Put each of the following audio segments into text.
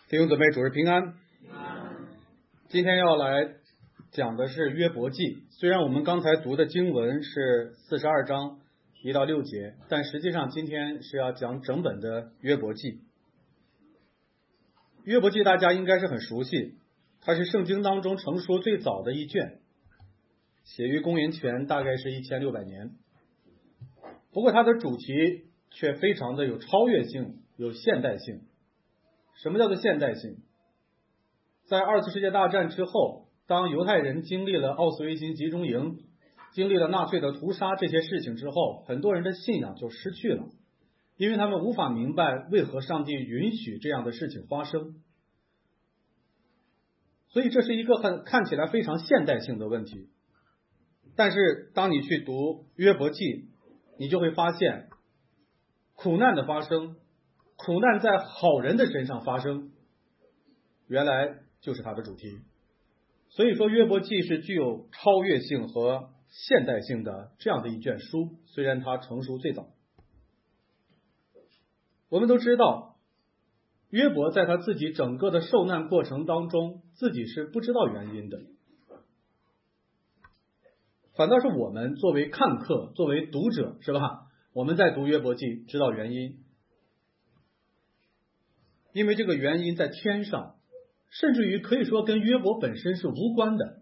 弟兄姊妹，主日平安。今天要来讲的是约伯记。虽然我们刚才读的经文是42章1到6节，但实际上今天是要讲整本的约伯记。约伯记大家应该是很熟悉，它是圣经当中成书最早的一卷，写于公元前大概是1600年。不过它的主题却非常的有超越性，有现代性。什么叫做现代性？在二次世界大战之后，当犹太人经历了奥斯维辛集中营，经历了纳粹的屠杀这些事情之后，很多人的信仰就失去了，因为他们无法明白为何上帝允许这样的事情发生。所以这是一个看起来非常现代性的问题。但是当你去读约伯记，你就会发现苦难的发生，苦难在好人的身上发生，原来就是它的主题。所以说约伯记是具有超越性和现代性的这样的一卷书，虽然它成书最早。我们都知道约伯在他自己整个的受难过程当中，自己是不知道原因的，反倒是我们作为看客，作为读者，是吧？我们在读约伯记知道原因，因为这个原因在天上，甚至于可以说跟约伯本身是无关的。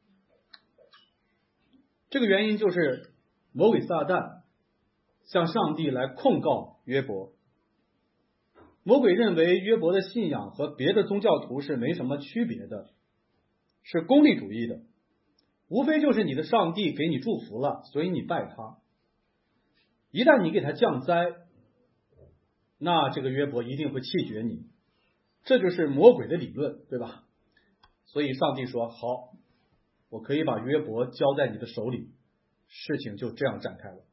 这个原因就是魔鬼撒旦向上帝来控告约伯。魔鬼认为约伯的信仰和别的宗教徒是没什么区别的，是功利主义的，无非就是你的上帝给你祝福了，所以你拜他。一旦你给他降灾，那这个约伯一定会弃绝你，这就是魔鬼的理论，对吧？所以上帝说好，我可以把约伯交在你的手里，事情就这样展开了。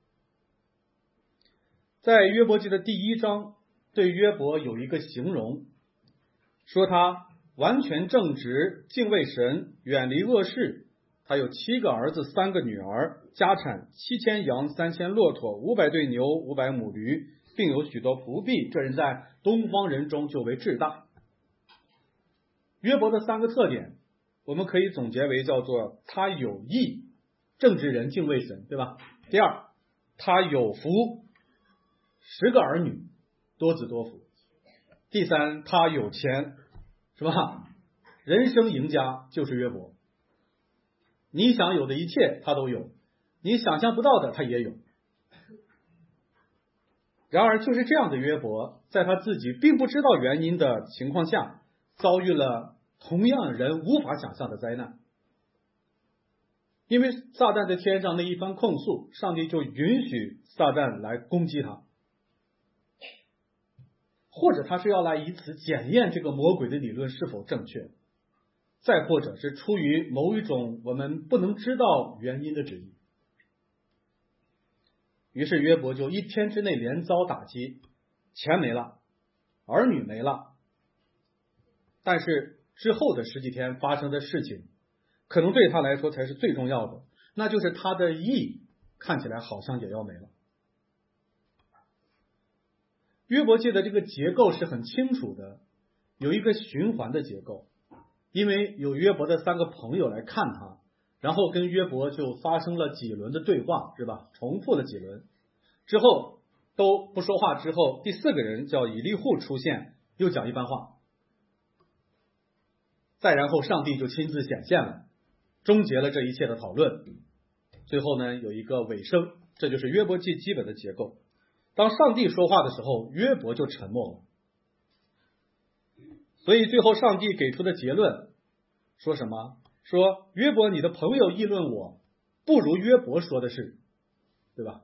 在约伯记的第1章，对约伯有一个形容，说他完全正直，敬畏神，远离恶事。他有7个儿子3个女儿，家产7000羊3000骆驼500对牛500母驴，并有许多仆婢。这人在东方人中就为至大。约伯的3个特点，我们可以总结为叫做他有义，正直人，敬畏神，对吧？第二，他有福，10个儿女，多子多福。第三，他有钱，是吧？人生赢家就是约伯。你想有的一切他都有，你想象不到的他也有。然而就是这样的约伯，在他自己并不知道原因的情况下，遭遇了同样人无法想象的灾难。因为撒旦在天上那一番控诉，上帝就允许撒旦来攻击他，或者他是要来以此检验这个魔鬼的理论是否正确，再或者是出于某一种我们不能知道原因的旨意。于是约伯就1天之内连遭打击，钱没了，儿女没了，但是之后的10几天发生的事情，可能对他来说才是最重要的，那就是他的义看起来好像也要没了。约伯记的这个结构是很清楚的，有一个循环的结构，因为有约伯的3个朋友来看他，然后跟约伯就发生了几轮的对话，是吧？重复了几轮之后都不说话之后，第4个人叫以利户出现，又讲一番话，再然后上帝就亲自显现了，终结了这一切的讨论。最后呢，有一个尾声，这就是约伯记基本的结构。当上帝说话的时候，约伯就沉默了。所以最后上帝给出的结论说什么？说约伯，你的朋友议论我，不如约伯说的是，对吧？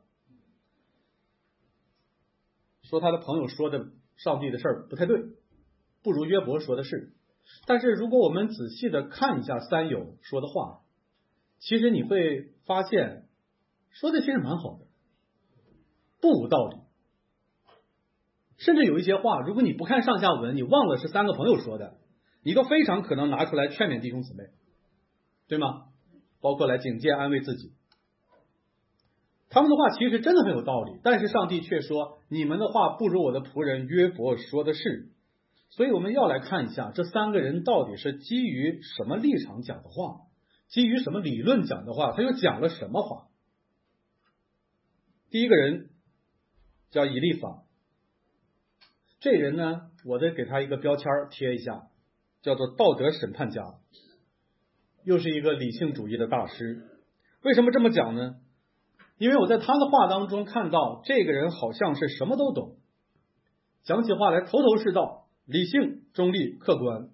说他的朋友说的上帝的事儿不太对，不如约伯说的是。但是如果我们仔细的看一下3友说的话，其实你会发现说的其实蛮好的，不无道理。甚至有一些话，如果你不看上下文，你忘了是3个朋友说的，你都非常可能拿出来劝勉弟兄姊妹，对吗？包括来警戒安慰自己。他们的话其实真的很有道理，但是上帝却说，你们的话不如我的仆人约伯说的是， 所以我们要来看一下这三个人到底是基于什么立场讲的话，基于什么理论讲的话，他又讲了什么话。第一个人叫以利法，这人呢，我得给他一个标签贴一下，叫做道德审判家，又是一个理性主义的大师。为什么这么讲呢？因为我在他的话当中看到这个人好像是什么都懂，讲起话来头头是道，理性、中立、客观。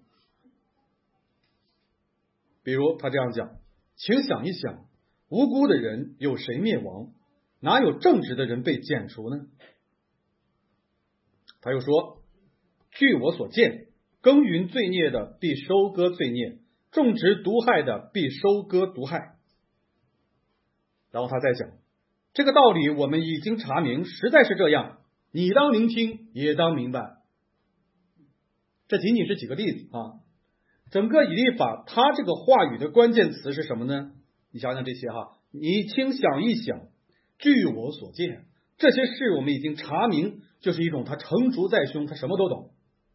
比如他这样讲，请想一想，无辜的人有谁灭亡？哪有正直的人被剪除呢？他又说，据我所见，耕耘罪孽的必收割罪孽，种植毒害的必收割毒害。然后他再讲，这个道理我们已经查明，实在是这样，你当聆听，也当明白。这仅仅是几个例子啊。整个以利法他这个话语的关键词是什么呢？你想想这些哈，你请想一想，据我所见，这些事我们已经查明，就是一种他成竹在胸，他什么都懂，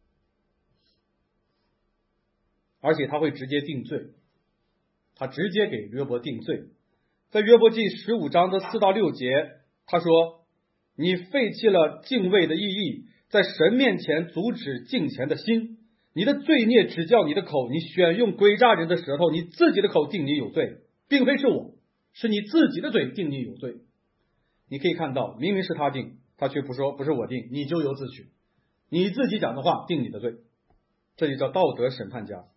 而且他会直接定罪，他直接给约伯定罪。在约伯记15章的4到6节，他说，你废弃了敬畏的意义，在神面前阻止敬虔的心，你的罪孽指教你的口，你选用诡诈人的舌头，你自己的口定你有罪，并非是我，是你自己的嘴定你有罪。你可以看到，明明是他定，他却不说不是我定，你咎由自取，你自己讲的话定你的罪，这就叫道德审判家。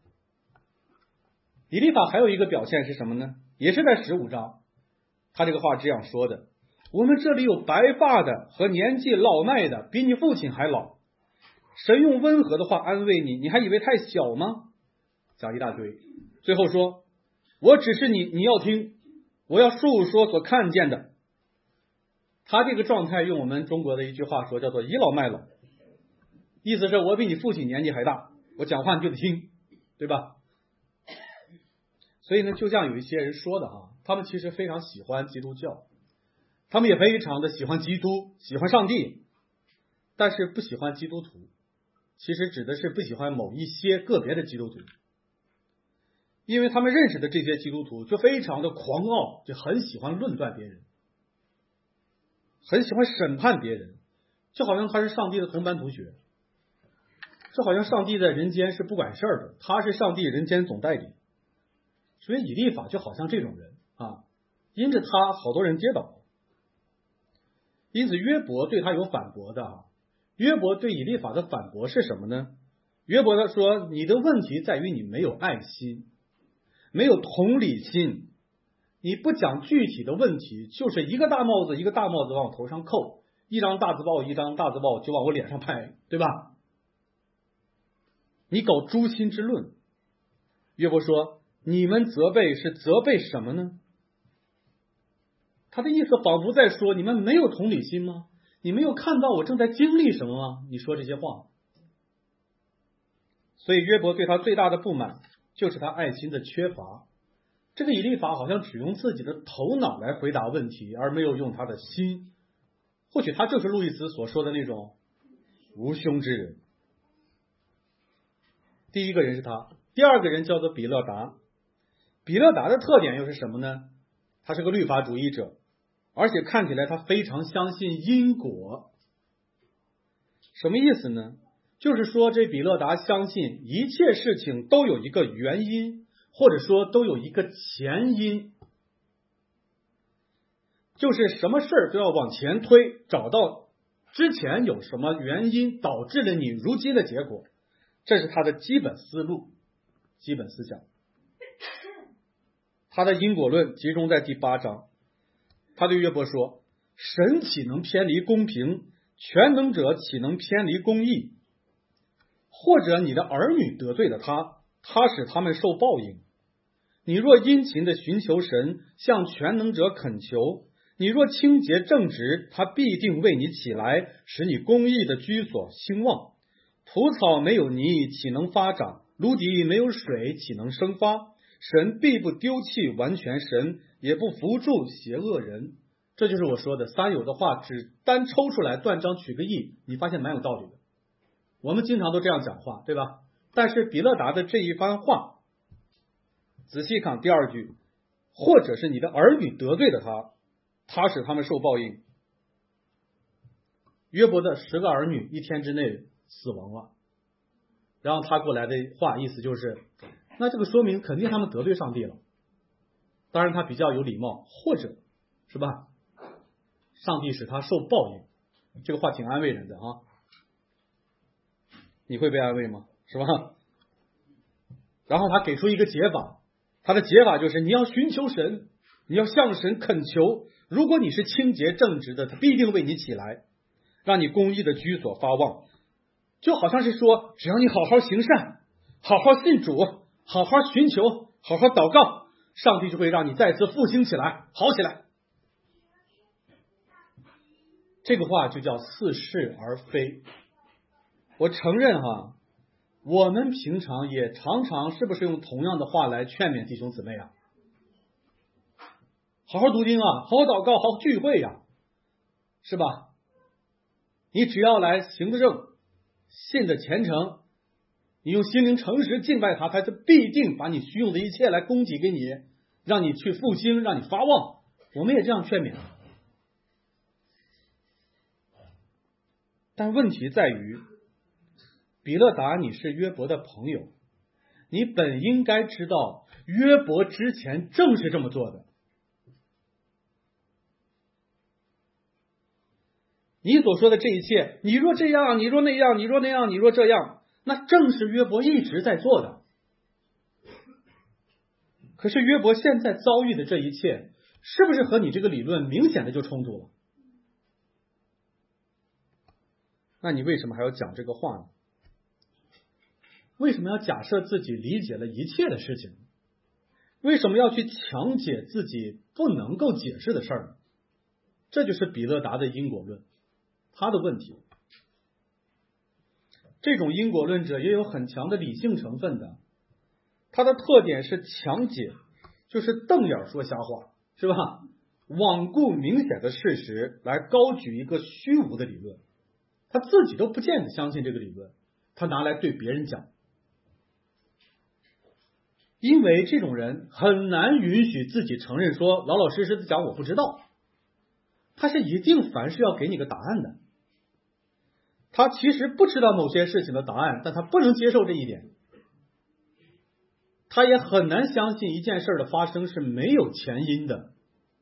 以利法还有一个表现是什么呢？也是在15章，他这个话这样说的，我们这里有白发的和年纪老迈的，比你父亲还老，神用温和的话安慰你，你还以为太小吗？讲一大堆，最后说，我指示你，你要听，我要述说所看见的。他这个状态用我们中国的一句话说，叫做倚老卖老，意思是我比你父亲年纪还大，我讲话你就得听，对吧？所以呢，就像有一些人说的啊，他们其实非常喜欢基督教，他们也非常的喜欢基督，喜欢上帝，但是不喜欢基督徒，其实指的是不喜欢某一些个别的基督徒，因为他们认识的这些基督徒就非常的狂傲，就很喜欢论断别人，很喜欢审判别人，就好像他是上帝的同班同学，就好像上帝在人间是不管事儿的，他是上帝人间总代理。所以以利法就好像这种人啊，因着他好多人跌倒，因此约伯对他有反驳的啊。约伯对以利法的反驳是什么呢？约伯他说，你的问题在于你没有爱心，没有同理心，你不讲具体的问题，就是一个大帽子一个大帽子往我头上扣，一张大字报一张大字报就往我脸上拍，对吧？你搞诛心之论。约伯说，你们责备是责备什么呢？他的意思仿佛在说，你们没有同理心吗？你没有看到我正在经历什么吗？你说这些话。所以约伯对他最大的不满就是他爱心的缺乏。这个以利法好像只用自己的头脑来回答问题，而没有用他的心。或许他就是路易斯所说的那种无胸之人。第一个人是他，第二个人叫做比勒达。比勒达的特点又是什么呢？他是个律法主义者，而且看起来他非常相信因果。什么意思呢？就是说这比勒达相信一切事情都有一个原因，或者说都有一个前因，就是什么事都要往前推，找到之前有什么原因导致了你如今的结果，这是他的基本思路、基本思想。他的因果论集中在第8章，他对约伯说，神岂能偏离公平？全能者岂能偏离公义？或者你的儿女得罪了他，他使他们受报应。你若殷勤的寻求神，向全能者恳求，你若清洁正直，他必定为你起来，使你公义的居所兴旺。蒲草没有泥，岂能发长？芦底没有水，岂能生发？神必不丢弃完全神，也不扶助邪恶人。这就是我说的三有的话，只单抽出来断章取个义，你发现蛮有道理的。 我们经常都这样讲话，对吧？但是比勒达的这一番话，仔细看第二句，或者是你的儿女得罪了他，他使他们受报应。约伯的10个儿女1天之内死亡了，然后他过来的话意思就是，那这个说明肯定他们得罪上帝了。当然他比较有礼貌，或者是吧，上帝使他受报应，这个话挺安慰人的啊。你会被安慰吗？是吧？然后他给出一个解法，他的解法就是你要寻求神，你要向神恳求，如果你是清洁正直的，他必定为你起来，让你公义的居所发旺。就好像是说，只要你好好行善，好好信主，好好寻求，好好祷告，上帝就会让你再次复兴起来，好起来。这个话就叫似是而非。我承认哈，我们平常也常常是不是用同样的话来劝勉弟兄姊妹啊？好好读经啊，好好祷告，好好聚会呀，是吧？你只要来行得正，信的虔诚，你用心灵诚实敬拜他，他就必定把你需用的一切来供给给你，让你去复兴，让你发旺。我们也这样劝勉。但问题在于，比勒达你是约伯的朋友，你本应该知道约伯之前正是这么做的。你所说的这一切，你若这样，你若那样，你若那样，你若这样，那正是约伯一直在做的。可是约伯现在遭遇的这一切，是不是和你这个理论明显的就冲突了？那你为什么还要讲这个话呢？为什么要假设自己理解了一切的事情？为什么要去强解自己不能够解释的事儿呢？这就是比勒达的因果论，他的问题。这种因果论者也有很强的理性成分的，他的特点是强解，就是瞪眼说瞎话，是吧？罔顾明显的事实来高举一个虚无的理论，他自己都不见得相信这个理论，他拿来对别人讲。因为这种人很难允许自己承认说老老实实的讲我不知道，他是一定凡事要给你个答案的。他其实不知道某些事情的答案，但他不能接受这一点。他也很难相信一件事的发生是没有前因的。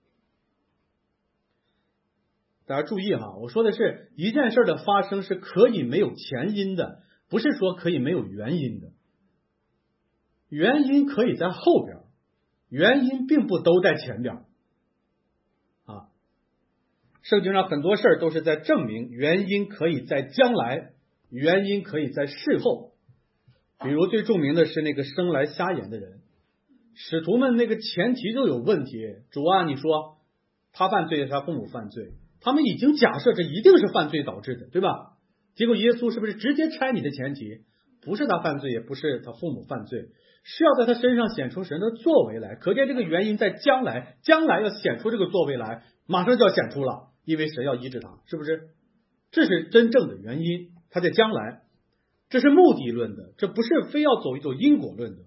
大家注意哈，我说的是一件事的发生是可以没有前因的，不是说可以没有原因的。原因可以在后边，原因并不都在前边啊。圣经上很多事儿都是在证明原因可以在将来，原因可以在事后。比如最著名的是那个生来瞎眼的人，使徒们那个前提就有问题。主啊，你说他犯罪，他父母犯罪，他们已经假设这一定是犯罪导致的，对吧？结果耶稣是不是直接拆你的前提？不是他犯罪，也不是他父母犯罪，是要在他身上显出神的作为来。可见这个原因在将来，将来要显出这个作为来，马上就要显出了，因为神要医治他，是不是？这是真正的原因，他在将来。这是目的论的，这不是非要走一走因果论的。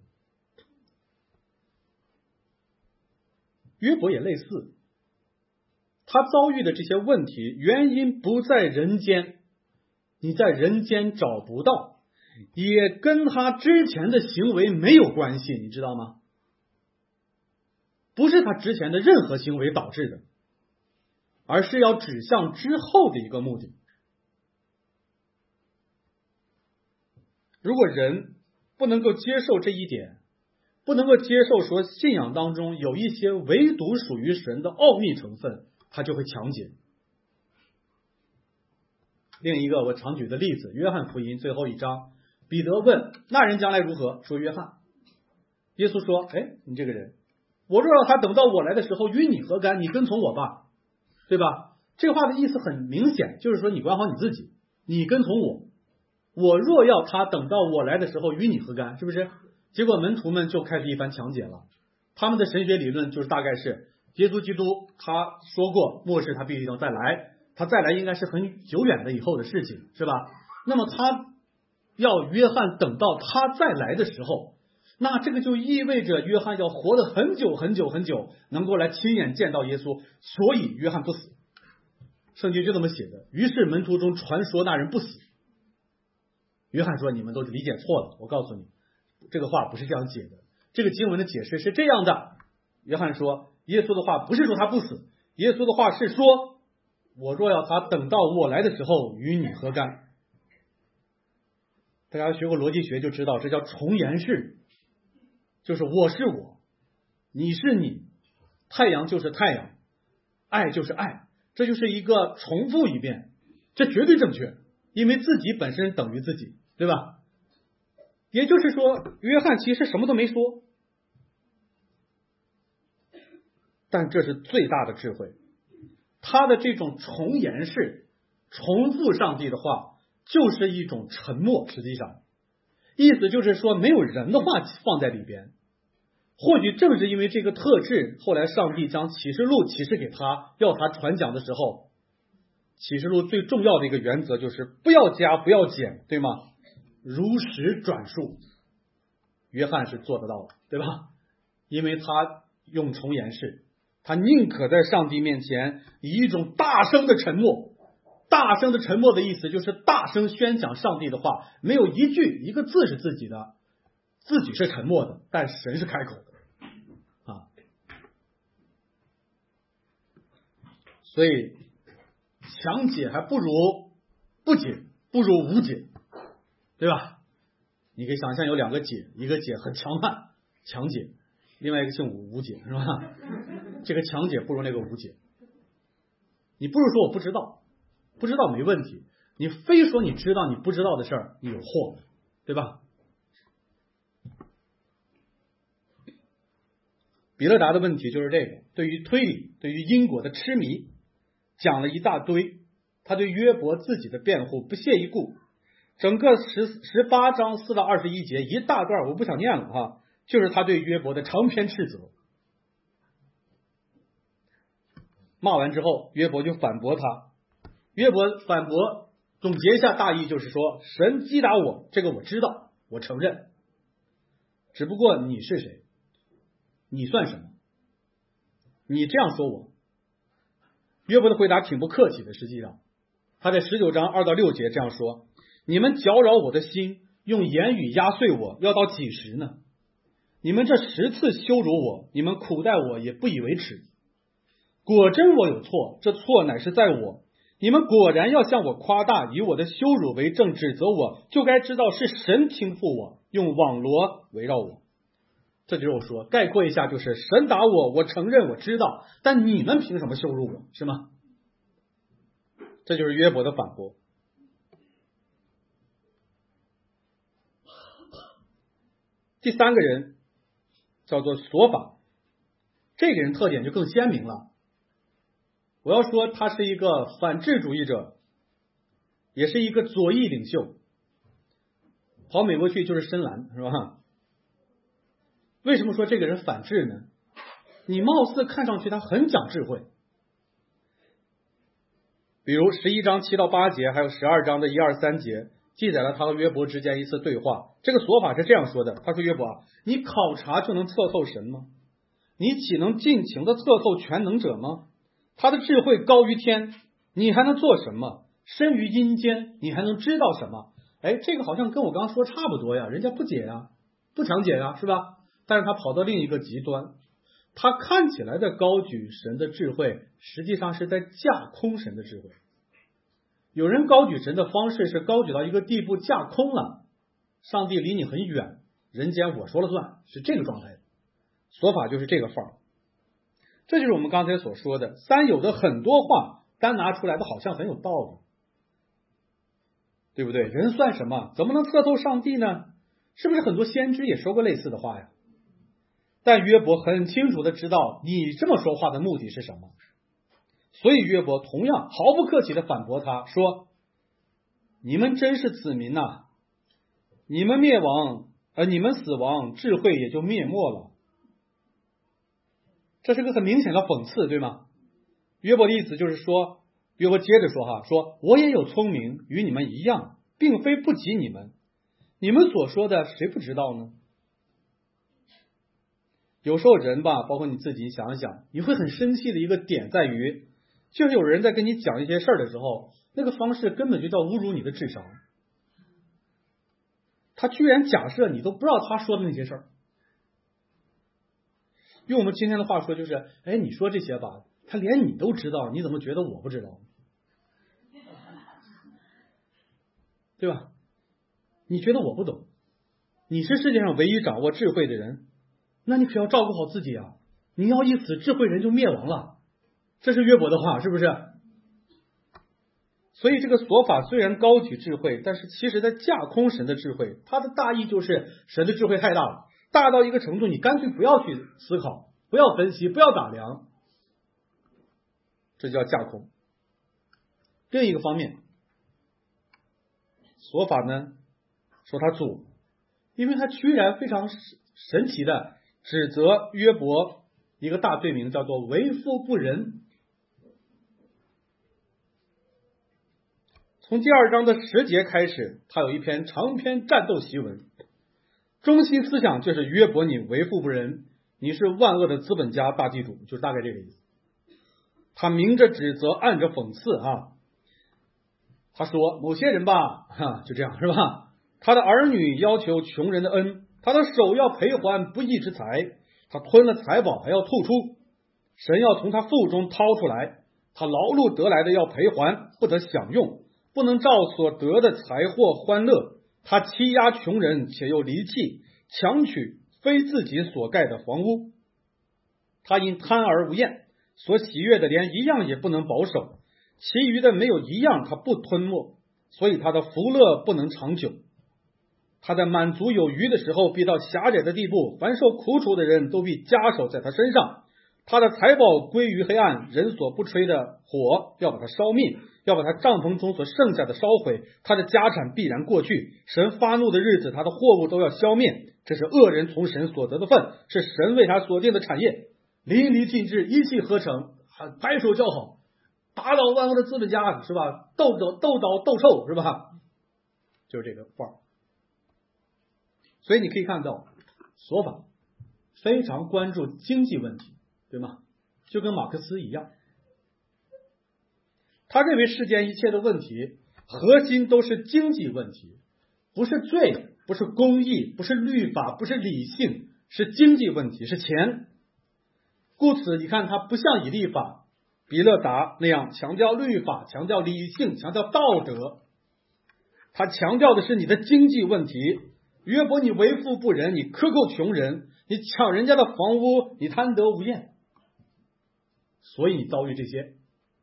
约伯也类似，他遭遇的这些问题原因不在人间，你在人间找不到，也跟他之前的行为没有关系，你知道吗？不是他之前的任何行为导致的，而是要指向之后的一个目的。如果人不能够接受这一点，不能够接受说信仰当中有一些唯独属于神的奥秘成分，他就会强解。另一个我常举的例子，约翰福音最后一章，彼得问那人将来如何，说约翰。耶稣说，你这个人，我若要他等到我来的时候与你何干，你跟从我吧，对吧？这个话的意思很明显，就是说你管好你自己，你跟从我，我若要他等到我来的时候与你何干，是不是？结果门徒们就开始一番强解了，他们的神学理论就是大概是耶稣基督他说过末世他必须要再来，他再来应该是很久远的以后的事情，是吧？那么他要约翰等到他再来的时候，那这个就意味着约翰要活得很久很久很久，能够来亲眼见到耶稣，所以约翰不死。圣经就这么写的。于是门徒中传说那人不死。约翰说你们都理解错了，我告诉你，这个话不是这样解的，这个经文的解释是这样的。约翰说耶稣的话不是说他不死，耶稣的话是说，我若要他等到我来的时候与你何干。大家学过逻辑学就知道，这叫重言式，就是我是我，你是你，太阳就是太阳，爱就是爱，这就是一个重复一遍，这绝对正确，因为自己本身等于自己，对吧？也就是说约翰其实什么都没说，但这是最大的智慧。他的这种重言式，重复上帝的话，就是一种沉默，实际上意思就是说没有人的话放在里边。或许正是因为这个特质，后来上帝将启示录启示给他，要他传讲的时候，启示录最重要的一个原则就是不要加不要减，对吗？如实转述。约翰是做得到的，对吧？因为他用重言式，他宁可在上帝面前以一种大声的沉默。大声的沉默的意思就是大声宣讲上帝的话，没有一句一个字是自己的，自己是沉默的，但神是开口的啊。所以强解还不如不解，不如无解，对吧？你可以想象有两个解，一个解很强悍，强解，另外一个姓武，无解，是吧？这个强解不如那个无解。你不如说我不知道，不知道没问题，你非说你知道你不知道的事儿，你有祸，对吧？比勒达的问题就是这个，对于推理，对于因果的痴迷，讲了一大堆，他对约伯自己的辩护不屑一顾。整个18章4到21节一大段，我不想念了哈，就是他对约伯的长篇斥责。骂完之后，约伯就反驳他。约伯反驳总结一下大意，就是说神击打我，这个我知道，我承认，只不过你是谁？你算什么？你这样说我。约伯的回答挺不客气的，实际上他在19章2到6节这样说：你们搅扰我的心，用言语压碎我，要到几时呢？你们这10次羞辱我，你们苦待我也不以为耻。果真我有错，这错乃是在我。你们果然要向我夸大，以我的羞辱为证，指责我，就该知道是神倾覆我，用网罗围绕我。这就是我说，概括一下就是神打我，我承认我知道，但你们凭什么羞辱我，是吗？这就是约伯的反驳。第三个人叫做索法，这个人特点就更鲜明了。我要说他是一个反智主义者，也是一个左翼领袖，跑美国去就是深蓝，是吧？为什么说这个人反智呢？你貌似看上去他很讲智慧，比如11章7到8节，还有12章的1、2、3节，记载了他和约伯之间一次对话。这个索法是这样说的，他说约伯啊，你考察就能测透神吗？你岂能尽情的测透全能者吗？他的智慧高于天，你还能做什么？深于阴间，你还能知道什么？哎，这个好像跟我刚刚说差不多呀，人家不解呀，不强解呀，是吧？但是他跑到另一个极端，他看起来的高举神的智慧，实际上是在架空神的智慧。有人高举神的方式是高举到一个地步，架空了，上帝离你很远，人间我说了算，是这个状态。索法就是这个范儿。这就是我们刚才所说的，三有的很多话单拿出来的好像很有道理，对不对？人算什么？怎么能测透上帝呢？是不是很多先知也说过类似的话呀？但约伯很清楚的知道你这么说话的目的是什么，所以约伯同样毫不客气的反驳他说，你们真是子民呐，你们灭亡你们死亡，智慧也就灭没了。这是个很明显的讽刺，对吗？约伯的意思就是说，约伯接着说说我也有聪明，与你们一样，并非不及你们， 你们所说的谁不知道呢？有时候人吧，包括你自己想一想，你会很生气的一个点在于，就是有人在跟你讲一些事儿的时候，那个方式根本就叫侮辱你的智商。他居然假设你都不知道他说的那些事儿。用我们今天的话说就是，哎，你说这些吧，他连你都知道，你怎么觉得我不知道？对吧？你觉得我不懂？你是世界上唯一掌握智慧的人，那你可要照顾好自己啊！你要一死，智慧人就灭亡了。这是约伯的话，是不是？所以这个说法虽然高举智慧，但是其实在架空神的智慧，它的大意就是神的智慧太大了，大到一个程度，你干脆不要去思考，不要分析，不要打量，这叫架空。另一个方面，说法呢说他主，因为他居然非常神奇的指责约伯一个大罪名，叫做为富不仁。从第2章的10节开始，他有一篇长篇战斗檄文，中心思想就是约伯你为富不仁，你是万恶的资本家大地主，就是大概这个意思。他明着指责，暗着讽刺啊。他说某些人吧，就这样是吧？他的儿女要求穷人的恩，他的手要赔还不义之财，他吞了财宝还要吐出，神要从他腹中掏出来，他劳碌得来的要赔还，不得享用，不能照所得的财货欢乐，他欺压穷人，且又离弃强取非自己所盖的房屋，他因贪而无厌，所喜悦的连一样也不能保守，其余的没有一样他不吞没，所以他的福乐不能长久。他在满足有余的时候，必到狭窄的地步，凡受苦楚的人都必加手在他身上。他的财宝归于黑暗，人所不吹的火要把它烧灭，要把他帐篷中所剩下的烧毁，他的家产必然过去。神发怒的日子，他的货物都要消灭，这是恶人从神所得的份，是神为他所定的产业。淋漓尽致，一气呵成，拍手叫好，打倒万恶的资本家，是吧？斗倒斗臭，是吧？就是这个话。所以你可以看到，说法非常关注经济问题，对吗？就跟马克思一样，他认为世间一切的问题核心都是经济问题，不是罪，不是公义，不是律法，不是理性，是经济问题，是钱。故此你看他不像以利法、比勒达那样强调律法，强调理性，强调道德，他强调的是你的经济问题。约伯你为富不仁，你克扣穷人，你抢人家的房屋，你贪得无厌，所以你遭遇这些。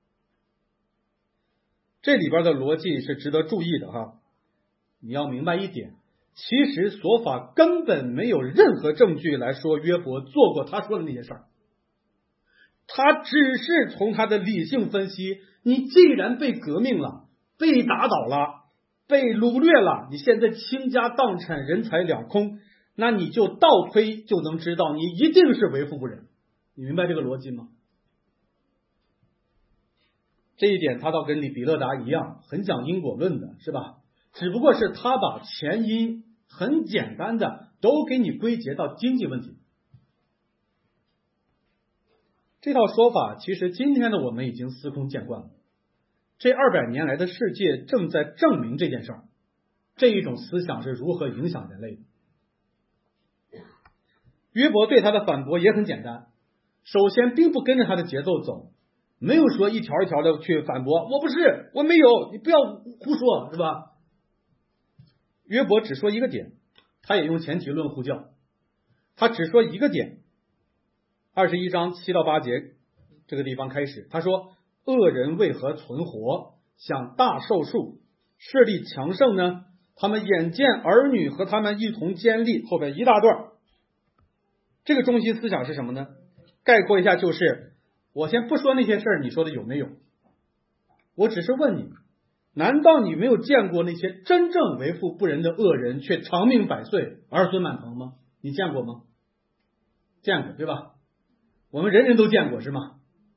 这里边的逻辑是值得注意的哈。你要明白一点，其实所法根本没有任何证据来说约伯做过他说的那些事儿，他只是从他的理性分析，你既然被革命了，被打倒了，被掳掠了，你现在倾家荡产，人财两空，那你就倒推就能知道你一定是为富不仁。你明白这个逻辑吗？这一点他倒跟你比勒达一样，很讲因果论的，是吧？只不过是他把前因很简单的都给你归结到经济问题。这套说法其实今天的我们已经司空见惯了，这200年来的世界正在证明这件事儿，这一种思想是如何影响人类的。约伯对他的反驳也很简单，首先并不跟着他的节奏走，没有说一条一条的去反驳，我不是，我没有，你不要胡说，是吧？约伯只说一个点，他也用前提论呼叫，他只说一个点。21章7到8节这个地方开始，他说恶人为何存活，享大寿数，势力强盛呢？他们眼见儿女和他们一同坚立，后边一大段。这个中心思想是什么呢？概括一下就是，我先不说那些事儿你说的有没有，我只是问你，难道你没有见过那些真正为富不仁的恶人却长命百岁，儿孙满堂吗？你见过吗？见过，对吧？我们人人都见过，是吗？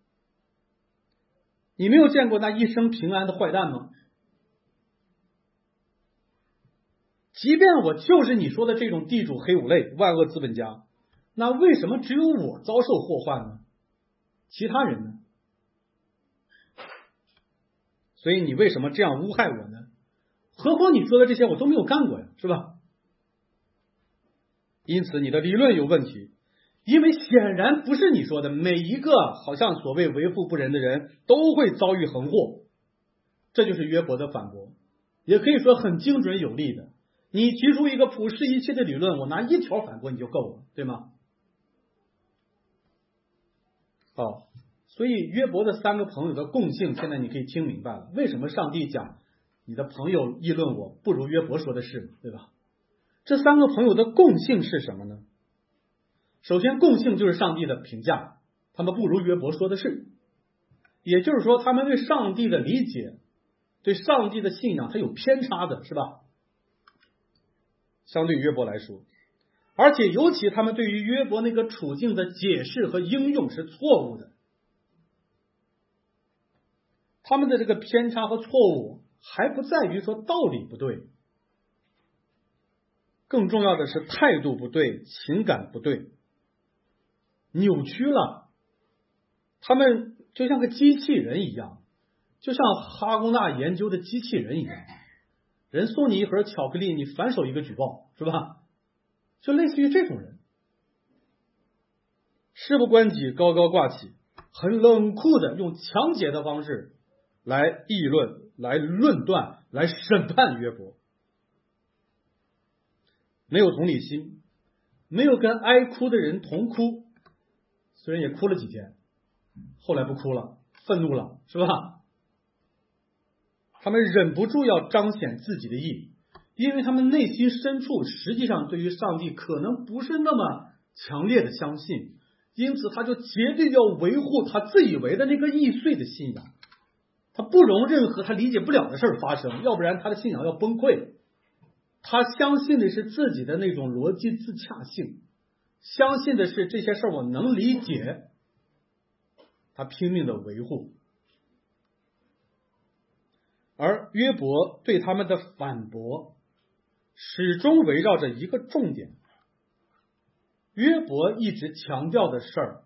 你没有见过那一生平安的坏蛋吗？ 即便我就是你说的这种地主黑五类、万恶资本家，那为什么只有我遭受祸患呢？其他人呢？所以你为什么这样诬害我呢？何况你说的这些我都没有干过呀，是吧？因此你的理论有问题，因为显然不是你说的每一个好像所谓为富不仁的人都会遭遇横祸。这就是约伯的反驳，也可以说很精准有力的。你提出一个普世一切的理论，我拿一条反驳你就够了，对吗？好，所以约伯的三个朋友的共性，现在你可以听明白了。为什么上帝讲你的朋友议论我，不如约伯说的是，对吧？这三个朋友的共性是什么呢？首先，共性就是上帝的评价，他们不如约伯说的是，也就是说，他们对上帝的理解，对上帝的信仰，它有偏差的，是吧？相对约伯来说，而且尤其他们对于约伯那个处境的解释和应用是错误的。他们的这个偏差和错误还不在于说道理不对，更重要的是态度不对，情感不对，扭曲了。他们就像个机器人一样，就像哈工大研究的机器人一样，人送你一盒巧克力，你反手一个举报，是吧？就类似于这种人，事不关己，高高挂起，很冷酷的用强解的方式来议论、来论断、来审判约伯，没有同理心，没有跟哀哭的人同哭，虽然也哭了几天，后来不哭了，愤怒了，是吧？他们忍不住要彰显自己的义，因为他们内心深处实际上对于上帝可能不是那么强烈的相信，因此他就绝对要维护他自以为的那个易碎的信仰，他不容任何他理解不了的事发生，要不然他的信仰要崩溃。他相信的是自己的那种逻辑自洽性，相信的是这些事我能理解，他拼命的维护。而约伯对他们的反驳始终围绕着一个重点，约伯一直强调的事儿，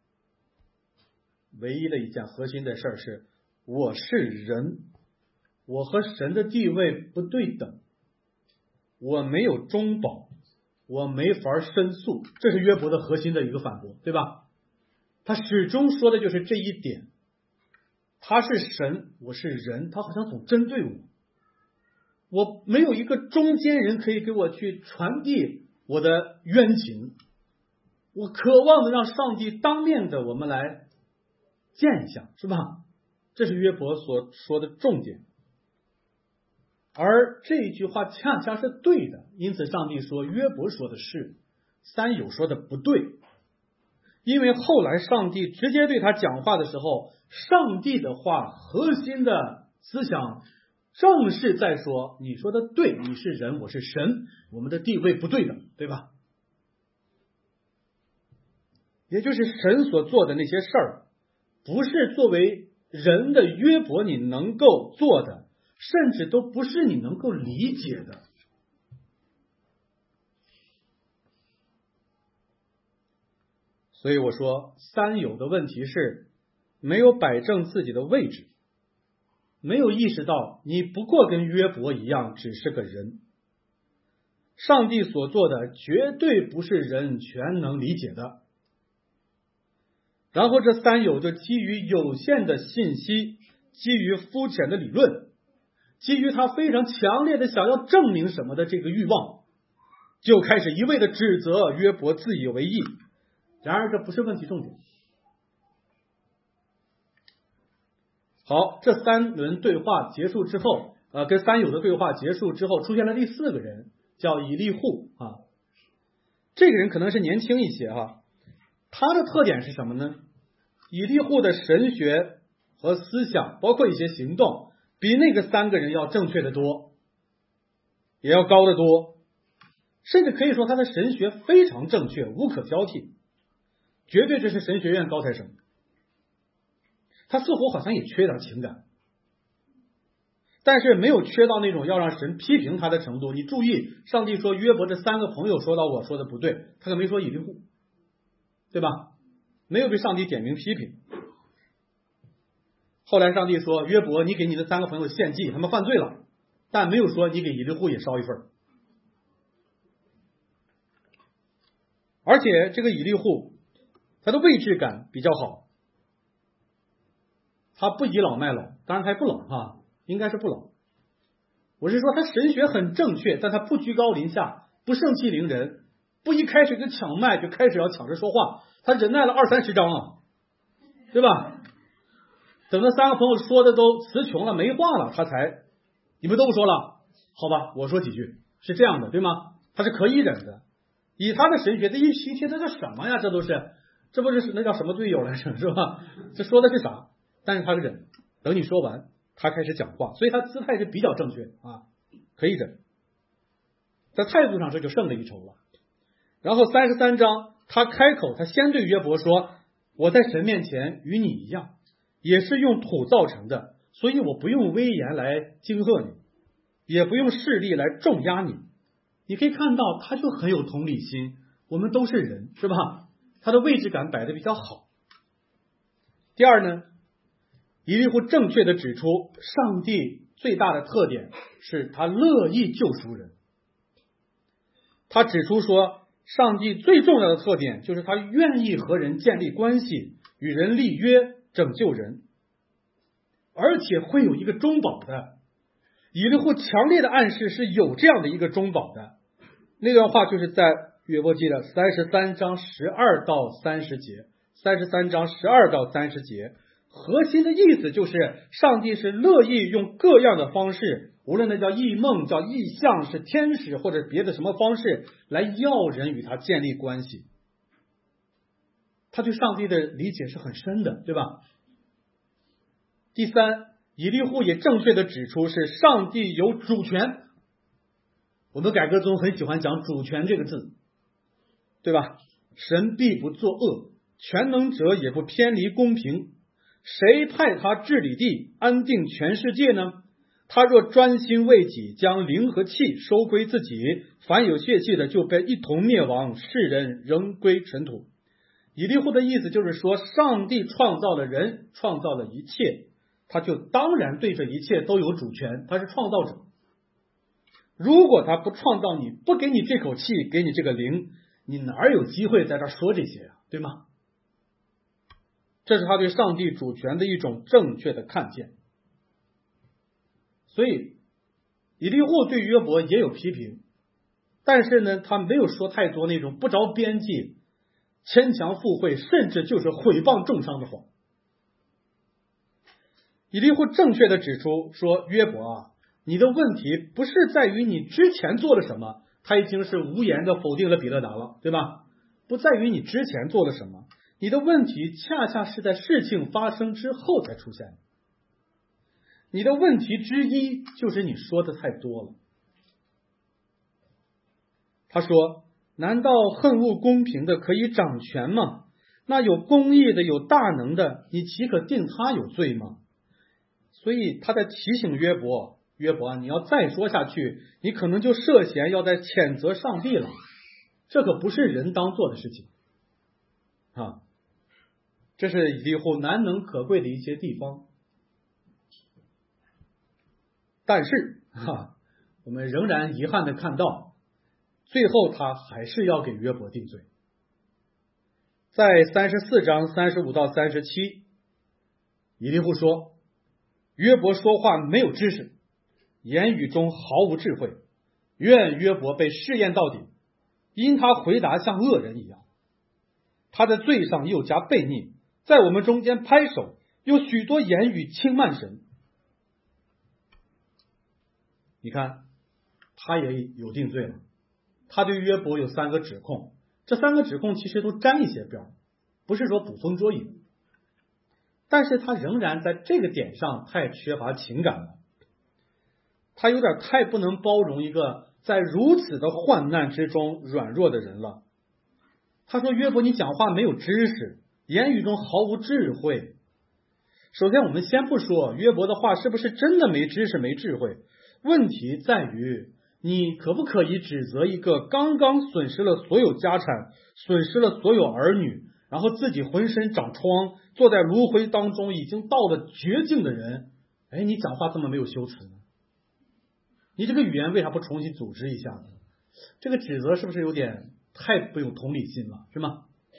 唯一的一件核心的事儿是，我是人，我和神的地位不对等，我没有中保，我没法申诉，这是约伯的核心的一个反驳，对吧？他始终说的就是这一点，他是神，我是人，他好像总针对我，我没有一个中间人可以给我去传递我的冤情，我渴望的让上帝当面的我们来见一下，是吧？这是约伯所说的重点，而这一句话恰恰是对的，因此上帝说约伯说的是，三友说的不对。因为后来上帝直接对他讲话的时候，上帝的话核心的思想正是在说，你说的对，你是人，我是神，我们的地位不对等，对吧？也就是神所做的那些事儿，不是作为人的约伯你能够做的，甚至都不是你能够理解的。所以我说，三友的问题是没有摆正自己的位置，没有意识到你不过跟约伯一样只是个人，上帝所做的绝对不是人全能理解的。然后这三友就基于有限的信息，基于肤浅的理论，基于他非常强烈的想要证明什么的这个欲望，就开始一味的指责约伯自以为义。然而这不是问题重点。好，这三轮对话结束之后，跟三友的对话结束之后，出现了第四个人，叫以利户啊。这个人可能是年轻一些哈，他的特点是什么呢？以利户的神学和思想，包括一些行动，比那个三个人要正确的多，也要高得多，甚至可以说他的神学非常正确，无可挑剔，绝对这是神学院高材生。他似乎好像也缺点情感， 但是没有缺到那种要让神批评他的程度。你注意，上帝说约伯这3个朋友说到我说的不对，他可没说以利户，对吧？没有被上帝点名批评。后来上帝说约伯，你给你的3个朋友献祭，他们犯罪了，但没有说你给以利户也烧一份。而且这个以利户他的位置感比较好，他不倚老卖老，当然他也不老哈，应该是不老。我是说他神学很正确，但他不居高临下，不盛气凌人，不一开始就抢麦，就开始要抢着说话，他忍耐了20-30章啊，对吧？等那3个朋友说的都词穷了没话了，他才你们都不说了，好吧，我说几句，是这样的，对吗？他是可以忍的。以他的神学，这一批贴这叫什么呀？这不是那叫什么队友来着，是吧？这说的是啥？但是他忍，等你说完他开始讲话，所以他姿态是比较正确啊，可以忍，在态度上这就胜了一筹了。然后33章他开口，他先对约伯说，我在神面前与你一样，也是用土造成的，所以我不用威严来惊吓你，也不用势力来重压你。你可以看到他就很有同理心，我们都是人，是吧？他的位置感摆得比较好。第二呢，以利户正确的指出上帝最大的特点是他乐意救赎人。他指出说上帝最重要的特点就是他愿意和人建立关系，与人立约，拯救人，而且会有一个中保的。以利户强烈的暗示是有这样的一个中保的。那段话就是在约伯记的33章12到30节，33章12到30节，核心的意思就是上帝是乐意用各样的方式，无论那叫异梦，叫异象，是天使或者别的什么方式，来要人与他建立关系。他对上帝的理解是很深的，对吧？第三，以利户也正确的指出是上帝有主权。我们改革宗很喜欢讲主权这个字，对吧？神必不作恶，全能者也不偏离公平，谁派他治理地，安定全世界呢？他若专心为己，将灵和气收归自己，凡有血气的就被一同灭亡，世人仍归尘土。以利户的意思就是说，上帝创造了人，创造了一切，他就当然对这一切都有主权，他是创造者。如果他不创造你，不给你这口气，给你这个灵，你哪有机会在这说这些啊，对吗？这是他对上帝主权的一种正确的看见。所以以利户对约伯也有批评，但是呢，他没有说太多那种不着边际、牵强附会，甚至就是毁谤重伤的话。以利户正确的指出说，约伯啊，你的问题不是在于你之前做了什么，他已经是无言的否定了比勒达了，对吧？不在于你之前做了什么，你的问题恰恰是在事情发生之后才出现。你的问题之一就是你说的太多了。他说，难道恨恶公平的可以掌权吗？那有公义的，有大能的，你岂可定他有罪吗？所以他在提醒约伯，约伯啊，你要再说下去，你可能就涉嫌要在谴责上帝了，这可不是人当做的事情啊！这是以利户难能可贵的一些地方。但是我们仍然遗憾的看到，最后他还是要给约伯定罪。在34章35到37，以利户说，约伯说话没有知识，言语中毫无智慧，愿约伯被试验到底，因他回答像恶人一样。他在罪上又加悖逆，在我们中间拍手，有许多言语轻慢神。你看，他也有定罪了。他对约伯有3个指控，这3个指控其实都沾一些边，不是说捕风捉影，但是他仍然在这个点上太缺乏情感了，他有点太不能包容一个在如此的患难之中软弱的人了。他说，约伯你讲话没有知识，言语中毫无智慧， 首先我们先不说约伯的话是不是真的没知识没智慧，问题在于你可不可以指责一个刚刚损失了所有家产，损失了所有儿女，然后自己浑身长疮，坐在炉灰当中已经到了绝境的人，你讲话这么没有修辞呢？你这个语言为啥不重新组织一下呢？这个指责是不是有点太不有同理心了，是吗？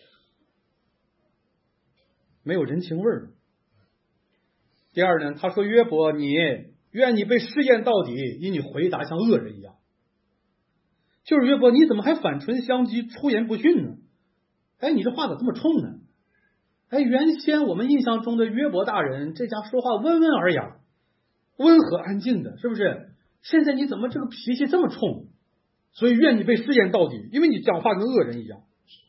没有人情味儿。第二呢，他说约伯，你愿你被试验到底，因你回答像恶人一样。就是约伯，你怎么还反唇相讥，出言不逊呢？你这话咋这么冲呢？原先我们印象中的约伯大人，这家说话温文尔雅，温和安静的，是不是？现在你怎么这个脾气这么冲？所以愿你被试验到底，因为你讲话跟恶人一样。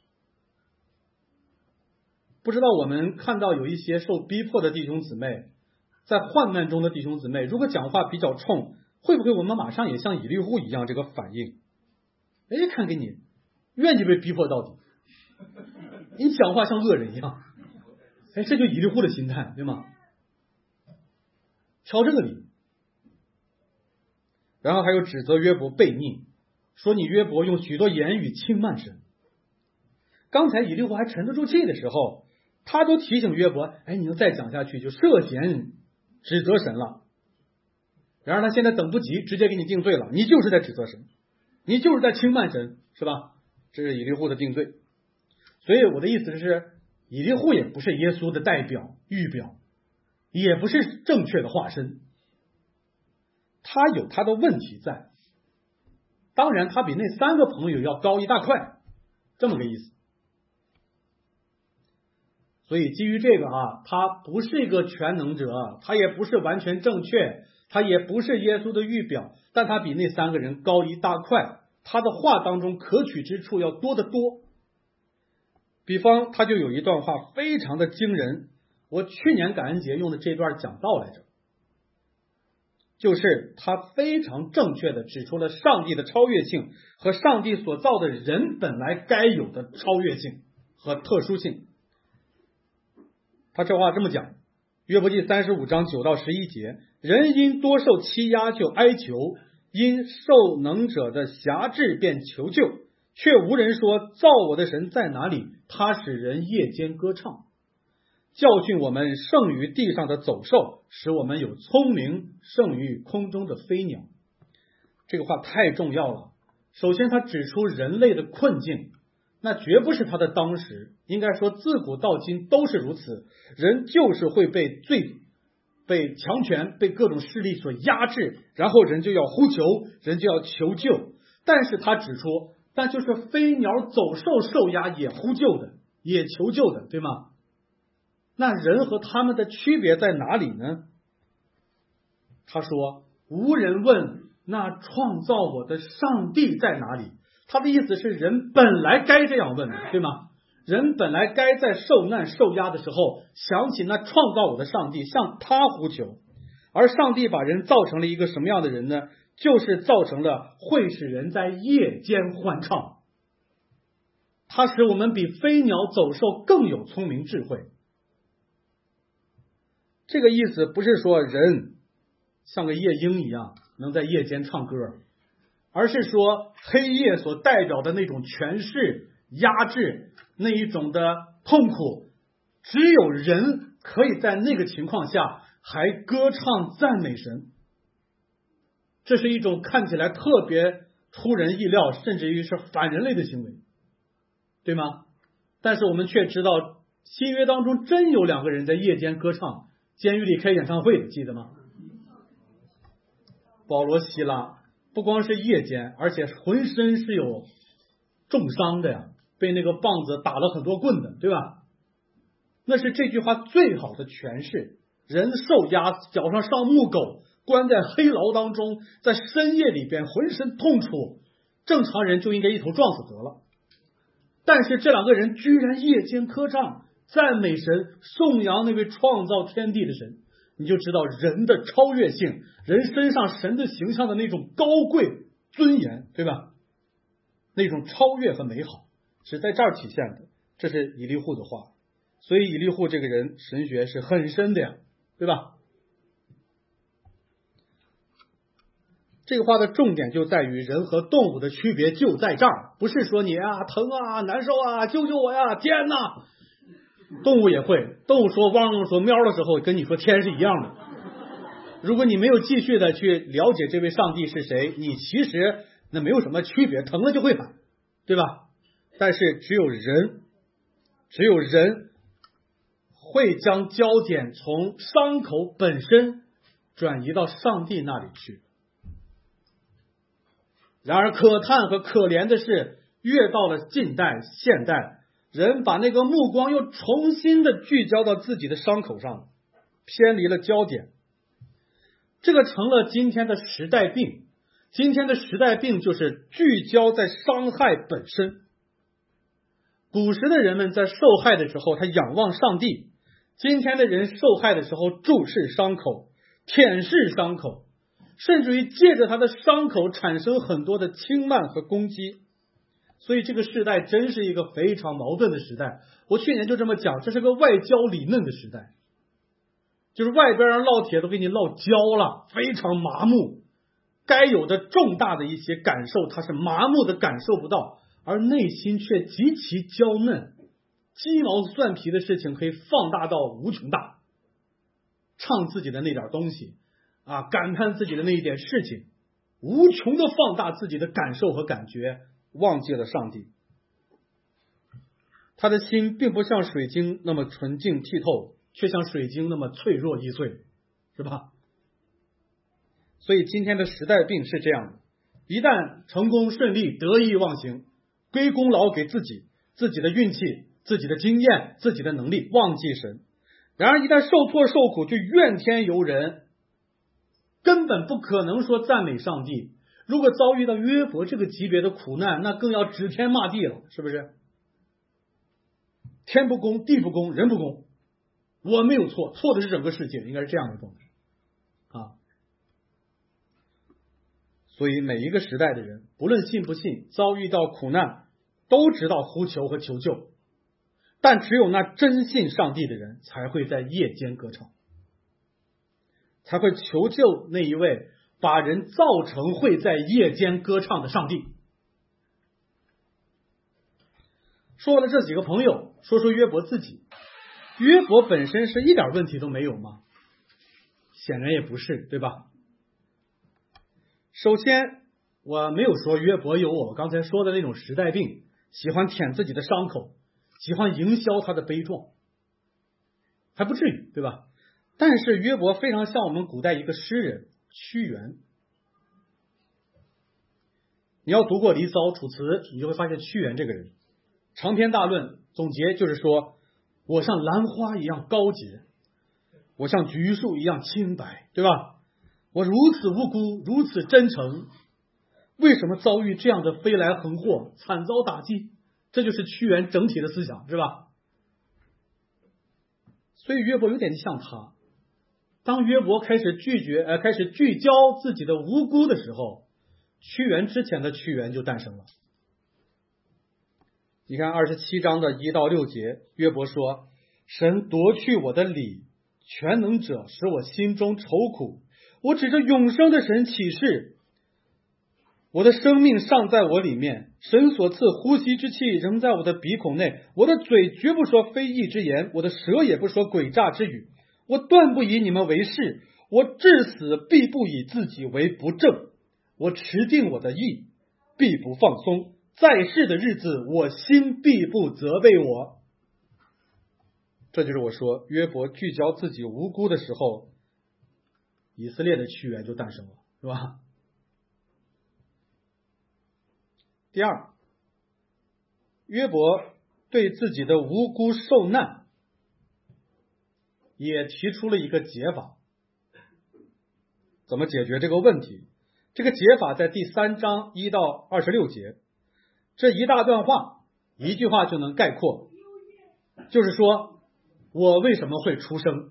不知道我们看到有一些受逼迫的弟兄姊妹，在患难中的弟兄姊妹，如果讲话比较冲，会不会我们马上也像以利户一样这个反应？看给你，愿你被逼迫到底，你讲话像恶人一样，这就以利户的心态，对吗？挑这个理。然后还有指责约伯悖逆，说你约伯用许多言语轻慢神。刚才以利户还沉得住气的时候，他都提醒约伯，你能再讲下去就涉嫌指责神了。然而他现在等不及，直接给你定罪了，你就是在指责神，你就是在轻慢神，是吧？这是以利户的定罪。所以我的意思是，以利户也不是耶稣的代表预表，也不是正确的化身，他有他的问题在。当然他比那3个朋友要高一大块，这么个意思。所以基于这个他不是一个全能者，他也不是完全正确，他也不是耶稣的预表，但他比那3个人高一大块，他的话当中可取之处要多得多。比方他就有一段话非常的惊人，我去年感恩节用的这段讲道来着，就是他非常正确的指出了上帝的超越性和上帝所造的人本来该有的超越性和特殊性。他这话这么讲，约伯记35章9到11节，人因多受欺压就哀求，因受能者的辖制便求救，却无人说造我的神在哪里，他使人夜间歌唱，教训我们胜于地上的走兽，使我们有聪明胜于空中的飞鸟。这个话太重要了。首先他指出人类的困境，那绝不是他的当时，应该说自古到今都是如此，人就是会被强权被各种势力所压制，然后人就要呼求，人就要求救。但是他指出，但就是飞鸟走兽受压也呼救的，也求救的，对吗？那人和他们的区别在哪里呢？他说无人问那创造我的上帝在哪里。他的意思是人本来该这样问的，对吗？人本来该在受难受压的时候想起那创造我的上帝，向他呼求。而上帝把人造成了一个什么样的人呢？就是造成了会使人在夜间欢唱。他使我们比飞鸟走兽更有聪明智慧。这个意思不是说人像个夜莺一样能在夜间唱歌，而是说黑夜所代表的那种权势、压制，那一种的痛苦，只有人可以在那个情况下还歌唱赞美神。这是一种看起来特别出人意料，甚至于是反人类的行为，对吗？但是我们却知道新约当中真有2个人在夜间歌唱，监狱里开演唱会，记得吗？保罗、希拉不光是夜间，而且浑身是有重伤的呀，被那个棒子打了很多棍的，对吧？那是这句话最好的诠释。人受压，脚上上木狗，关在黑牢当中，在深夜里边浑身痛楚，正常人就应该一头撞死得了。但是这2个人居然夜间歌唱，赞美神，颂扬那位创造天地的神，你就知道人的超越性，人身上神的形象的那种高贵尊严，对吧？那种超越和美好是在这儿体现的。这是以利户的话。所以以利户这个人神学是很深的呀， 对吧？这个话的重点就在于人和动物的区别就在这儿，不是说你啊疼啊难受啊救救我呀天哪，动物也会，动物说汪说喵的时候跟你说天是一样的。如果你没有继续的去了解这位上帝是谁，你其实那没有什么区别，疼了就会喊，对吧？但是只有人会将焦点从伤口本身转移到上帝那里去。然而可叹和可怜的是，越到了近代现代，人把那个目光又重新的聚焦到自己的伤口上，偏离了焦点，这个成了今天的时代病。今天的时代病就是聚焦在伤害本身。古时的人们在受害的时候他仰望上帝，今天的人受害的时候注视伤口，舔舐伤口，甚至于借着他的伤口产生很多的轻慢和攻击。所以这个时代真是一个非常矛盾的时代。我去年就这么讲，这是个外焦里嫩的时代，就是外边烙铁都给你烙焦了，非常麻木，该有的重大的一些感受他是麻木的感受不到，而内心却极其娇嫩，鸡毛蒜皮的事情可以放大到无穷大，唱自己的那点东西啊，感叹自己的那一点事情，无穷的放大自己的感受和感觉，忘记了上帝。他的心并不像水晶那么纯净剔透，却像水晶那么脆弱易碎，是吧？所以今天的时代病是这样的，一旦成功顺利得意忘形，归功劳给自己，自己的运气，自己的经验，自己的能力，忘记神。然而一旦受挫受苦就怨天尤人，根本不可能说赞美上帝。如果遭遇到约伯这个级别的苦难，那更要指天骂地了，是不是？天不公地不公人不公，我没有错，错的是整个世界，应该是这样的状态啊。所以每一个时代的人，不论信不信，遭遇到苦难都知道呼求和求救，但只有那真信上帝的人才会在夜间歌唱，才会求救那一位把人造成会在夜间歌唱的上帝。说了这几个朋友，说说约伯自己。约伯本身是一点问题都没有吗？显然也不是，对吧？首先我没有说约伯有我刚才说的那种时代病，喜欢舔自己的伤口，喜欢营销他的悲壮，还不至于，对吧？但是约伯非常像我们古代一个诗人屈原。你要读过《离骚》《楚辞》，你就会发现屈原这个人长篇大论，总结就是说，我像兰花一样高洁，我像橘树一样清白，对吧？我如此无辜，如此真诚，为什么遭遇这样的飞来横祸，惨遭打击？这就是屈原整体的思想，是吧？所以约伯有点像他。当约伯开始聚焦自己的无辜的时候，屈原之前的屈原就诞生了。你看27章的1到6节，约伯说，神夺去我的理，全能者使我心中愁苦，我指着永生的神起誓，我的生命尚在我里面，神所赐呼吸之气仍在我的鼻孔内，我的嘴绝不说非义之言，我的舌也不说诡诈之语，我断不以你们为是，我至死必不以自己为不正，我持定我的意，必不放松，在世的日子我心必不责备我。这就是我说约伯聚焦自己无辜的时候，以色列的屈原就诞生了，是吧？第二，约伯对自己的无辜受难也提出了一个解法。怎么解决这个问题？这个解法在第3章1到26节，这一大段话一句话就能概括，就是说我为什么会出生？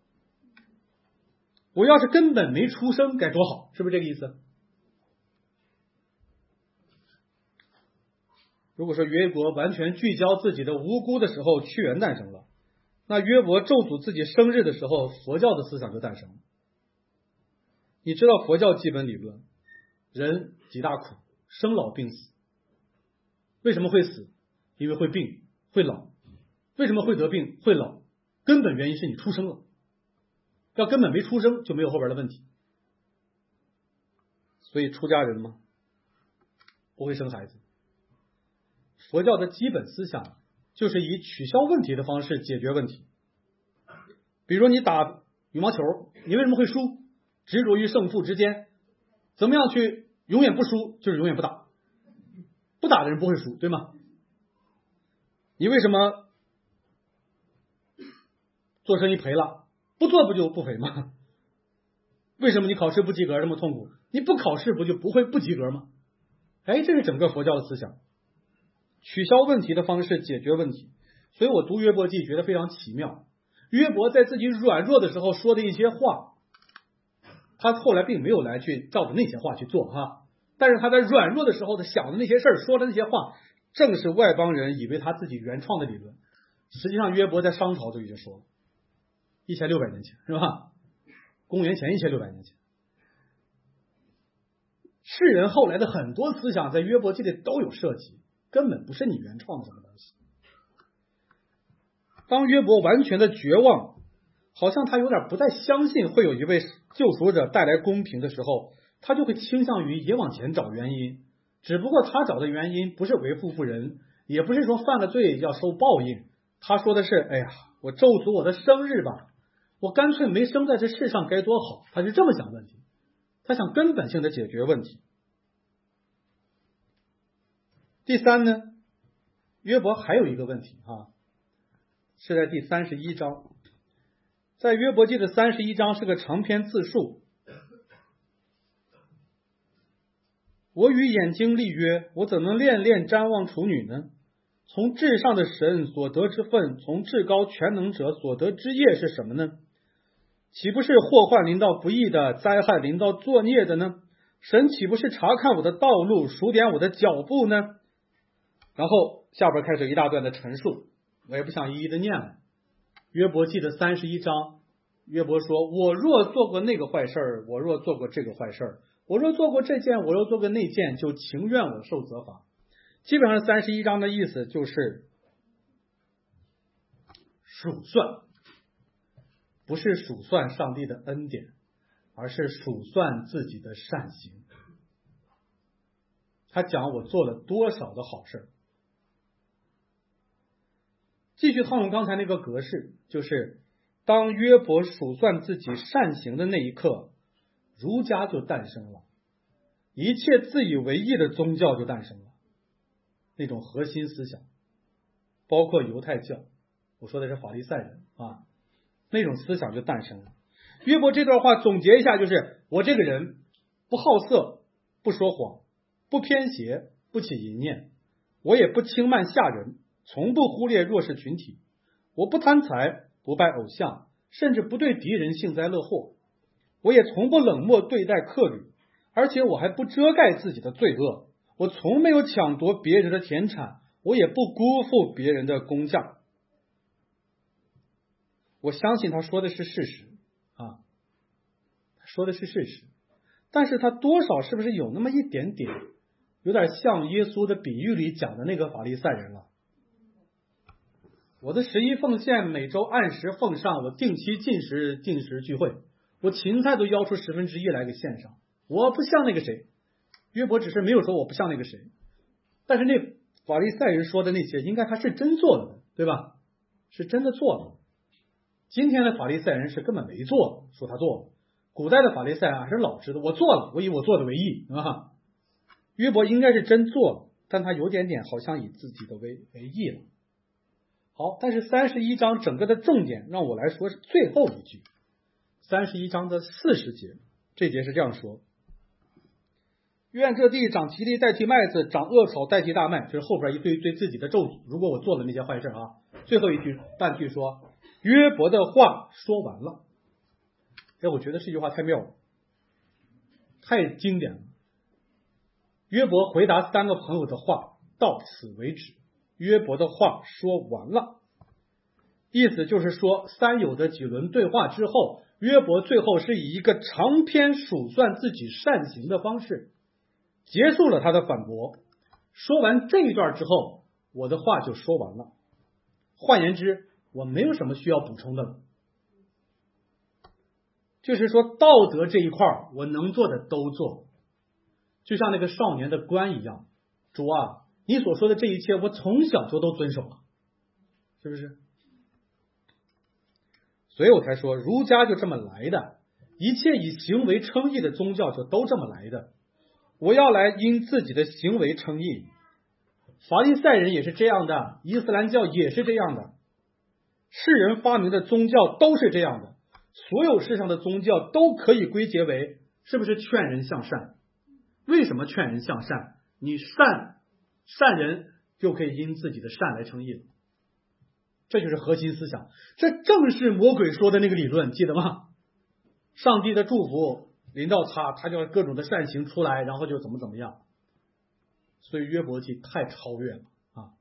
我要是根本没出生该多好，是不是这个意思？如果说约伯完全聚焦自己的无辜的时候，屈原诞生了， 那约伯咒诅自己生日的时候，佛教的思想就诞生了。你知道佛教基本理论，人几大苦，生老病死。为什么会死？因为会病会老。为什么会得病会老？根本原因是你出生了，要根本没出生就没有后边的问题。所以出家人嘛，不会生孩子。佛教的基本思想就是以取消问题的方式解决问题。比如你打羽毛球，你为什么会输？执着于胜负之间，怎么样去永远不输？就是永远不打，不打的人不会输，对吗？你为什么做生意赔了？不做不就不赔吗？为什么你考试不及格这么痛苦？你不考试不就不会不及格吗？这是整个佛教的思想，取消问题的方式解决问题。所以我读约伯记觉得非常奇妙。约伯在自己软弱的时候说的一些话，他后来并没有来去照着那些话去做但是他在软弱的时候的想的那些事儿，说的那些话，正是外邦人以为他自己原创的理论。实际上约伯在商朝就已经说了，1600年前是吧？公元前1600年前。世人后来的很多思想在约伯记里都有涉及，根本不是你原创的什么东西。当约伯完全的绝望，好像他有点不再相信会有一位救赎者带来公平的时候，他就会倾向于也往前找原因。只不过他找的原因不是为富不仁，也不是说犯了罪要受报应，他说的是我咒诅我的生日吧，我干脆没生在这世上该多好。他是这么想问题，他想根本性的解决问题。第三呢，约伯还有一个问题是在第31章。在约伯记的31章是个长篇自述。我与眼睛立约，我怎能恋恋瞻望处女呢？从至上的神所得之分，从至高全能者所得之业是什么呢？岂不是祸患临到不义的，灾害临到作孽的呢？神岂不是查看我的道路，数点我的脚步呢？然后下边开始一大段的陈述，我也不想一一的念了。约伯记的31章，约伯说，我若做过那个坏事，我若做过这个坏事，我若做过这件，我若做过那件，就情愿我受责罚。基本上31章的意思就是数算，不是数算上帝的恩典，而是数算自己的善行。他讲我做了多少的好事。继续套用刚才那个格式，就是当约伯数算自己善行的那一刻，儒家就诞生了，一切自以为意的宗教就诞生了，那种核心思想，包括犹太教，我说的是法利赛人那种思想就诞生了。约伯这段话总结一下，就是我这个人不好色，不说谎，不偏邪，不起淫念，我也不轻慢下人，从不忽略弱势群体，我不贪财，不拜偶像，甚至不对敌人幸灾乐祸，我也从不冷漠对待客旅，而且我还不遮盖自己的罪恶，我从没有抢夺别人的田产，我也不辜负别人的工匠。我相信他说的是事实他说的是事实，但是他多少是不是有那么一点点有点像耶稣的比喻里讲的那个法利赛人了？我的11奉献每周按时奉上，我定期进食聚会，我芹菜都要出1/10来给献上，我不像那个谁。约伯只是没有说我不像那个谁，但是那法利赛人说的那些应该他是真做了的，对吧？是真的做了。今天的法利赛人是根本没做，说他做了。古代的法利赛人是老实的，我做了，我以我做的为义约伯应该是真做了，但他有点点好像以自己的为义了。好，但是31章整个的重点让我来说是最后一句，31章的40节，这节是这样说：愿这地长蒺藜代替麦子，长恶草代替大麦。就是后边一堆对自己的咒诅，如果我做了那些坏事最后一句半句说约伯的话说完了。我觉得这句话太妙了，太经典了。约伯回答3个朋友的话到此为止，约伯的话说完了。 意思就是说，三友的几轮对话之后，约伯最后是以一个长篇数算自己善行的方式结束了他的反驳。说完这一段之后，我的话就说完了。换言之，我没有什么需要补充的了。就是说，道德这一块我能做的都做，就像那个少年的官一样。主啊，你所说的这一切，我从小就都遵守了，是不是？所以我才说，儒家就这么来的，一切以行为称义的宗教就都这么来的。我要来因自己的行为称义，法利赛人也是这样的，伊斯兰教也是这样的，世人发明的宗教都是这样的。所有世上的宗教都可以归结为，是不是劝人向善？为什么劝人向善？你善人就可以因自己的善来称义了。这就是核心思想，这正是魔鬼说的那个理论，记得吗？上帝的祝福临到他就各种的善行出来，然后就怎么样。所以约伯记太超越了啊！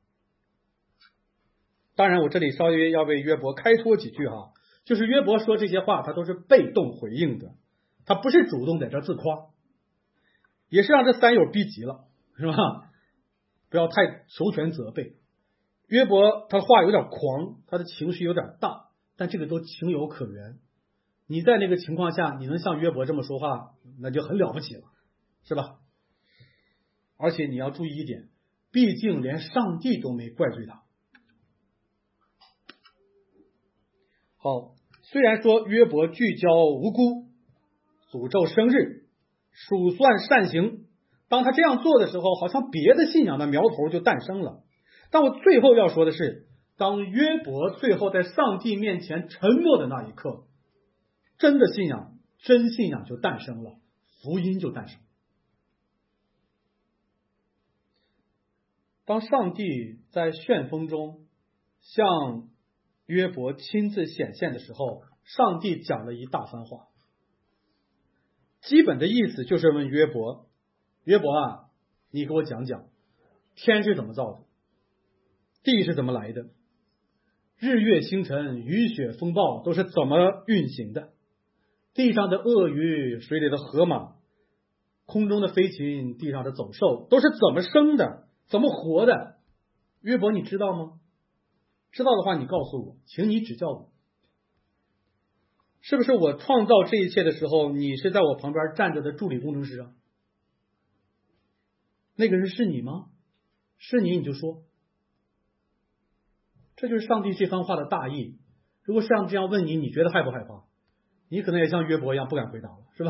当然我这里稍微要为约伯开脱几句哈，就是约伯说这些话他都是被动回应的，他不是主动在这自夸，也是让这三友逼急了，是吧？不要太求全责备。约伯他话有点狂，他的情绪有点大，但这个都情有可原。你在那个情况下，你能像约伯这么说话，那就很了不起了，是吧？而且你要注意一点，毕竟连上帝都没怪罪他。好，虽然说约伯聚焦无辜，诅咒生日，数算善行，当他这样做的时候，好像别的信仰的苗头就诞生了。但我最后要说的是，当约伯最后在上帝面前沉默的那一刻，真信仰就诞生了，福音就诞生了。当上帝在旋风中向约伯亲自显现的时候，上帝讲了一大番话，基本的意思就是问约伯啊，你给我讲讲，天是怎么造的，地是怎么来的，日月星辰雨雪风暴都是怎么运行的，地上的鳄鱼，水里的河马，空中的飞禽，地上的走兽都是怎么生的，怎么活的。约伯你知道吗？知道的话你告诉我，请你指教我。是不是我创造这一切的时候，你是在我旁边站着的助理工程师啊？那个人是你吗？是你就说。这就是上帝这番话的大意。如果像这样问你，你觉得害不害怕？你可能也像约伯一样不敢回答了，是吧？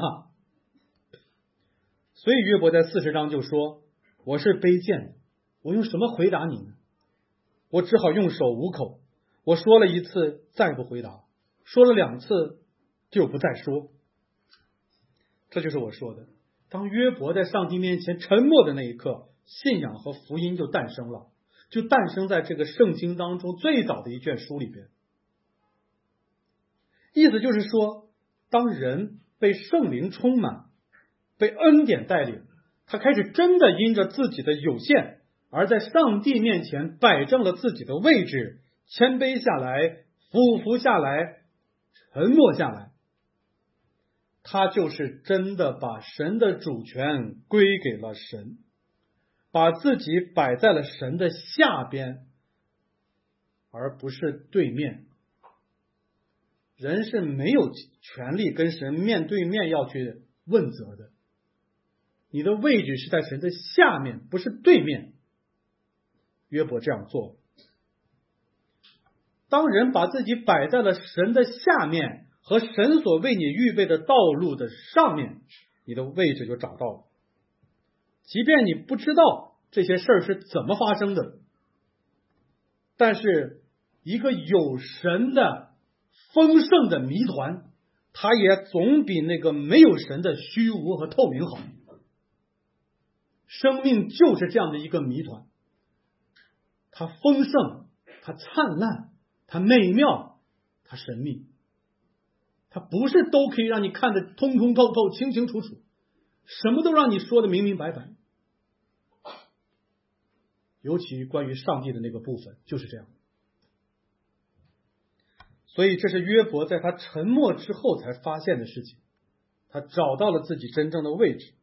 所以约伯在40章就说，我是卑贱的，我用什么回答你呢？我只好用手捂口，我说了一次再不回答，说了2次就不再说。这就是我说的，当约伯在上帝面前沉默的那一刻，信仰和福音就诞生了，就诞生在这个圣经当中最早的一卷书里边。意思就是说，当人被圣灵充满，被恩典带领，他开始真的因着自己的有限，而在上帝面前摆正了自己的位置，谦卑下来，俯伏下来，沉默下来，他就是真的把神的主权归给了神，把自己摆在了神的下边，而不是对面。人是没有权利跟神面对面要去问责的，你的位置是在神的下面，不是对面。约伯这样做，当人把自己摆在了神的下面和神所为你预备的道路的上面，你的位置就找到了。即便你不知道这些事儿是怎么发生的，但是一个有神的丰盛的谜团，它也总比那个没有神的虚无和透明好。生命就是这样的一个谜团，它丰盛，它灿烂，它美妙，它神秘，它不是都可以让你看得通通透透清清楚楚，什么都让你说的明明白白。尤其关于上帝的那个部分就是这样。 所以这是约伯在他沉默之后才发现的事情，他找到了自己真正的位置。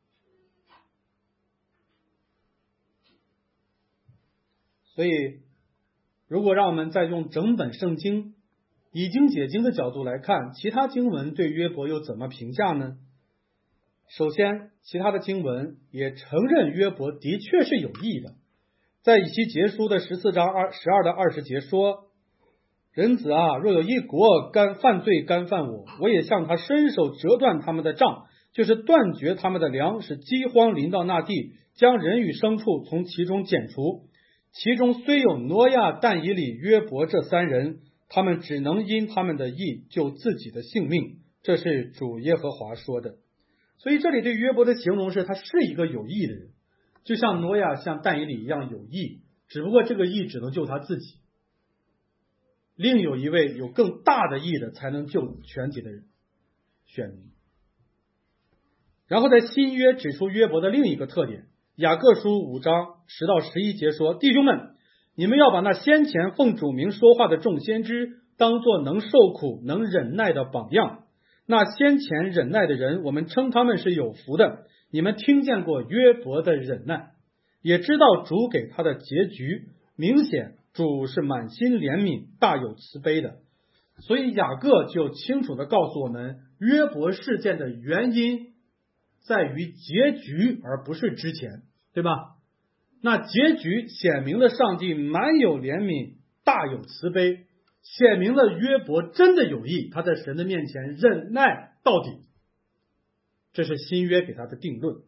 所以如果让我们再用整本圣经以经解经的角度来看，其他经文对约伯又怎么评价呢？首先，其他的经文也承认约伯的确是有义的。在以西结书的14章12到20节说，人子啊，若有一国犯罪干犯我，我也向他伸手折断他们的杖，就是断绝他们的粮，使饥荒临到那地，将人与牲畜从其中剪除。其中虽有挪亚、但以理、约伯这3人，他们只能因他们的义救自己的性命，这是主耶和华说的。所以这里对约伯的形容是他是一个有义的人，就像挪亚像但以理一样有义，只不过这个义只能救他自己，另有一位有更大的义的才能救全体的人选民。然后在新约指出约伯的另一个特点，雅各书5章10到11节说，弟兄们，你们要把那先前奉主名说话的众先知当作能受苦能忍耐的榜样。那先前忍耐的人，我们称他们是有福的。你们听见过约伯的忍耐，也知道主给他的结局，明显主是满心怜悯大有慈悲的。所以雅各就清楚地告诉我们，约伯事件的原因在于结局，而不是之前，对吧？那结局显明了上帝满有怜悯大有慈悲，显明了约伯真的有义，他在神的面前忍耐到底，这是新约给他的定论。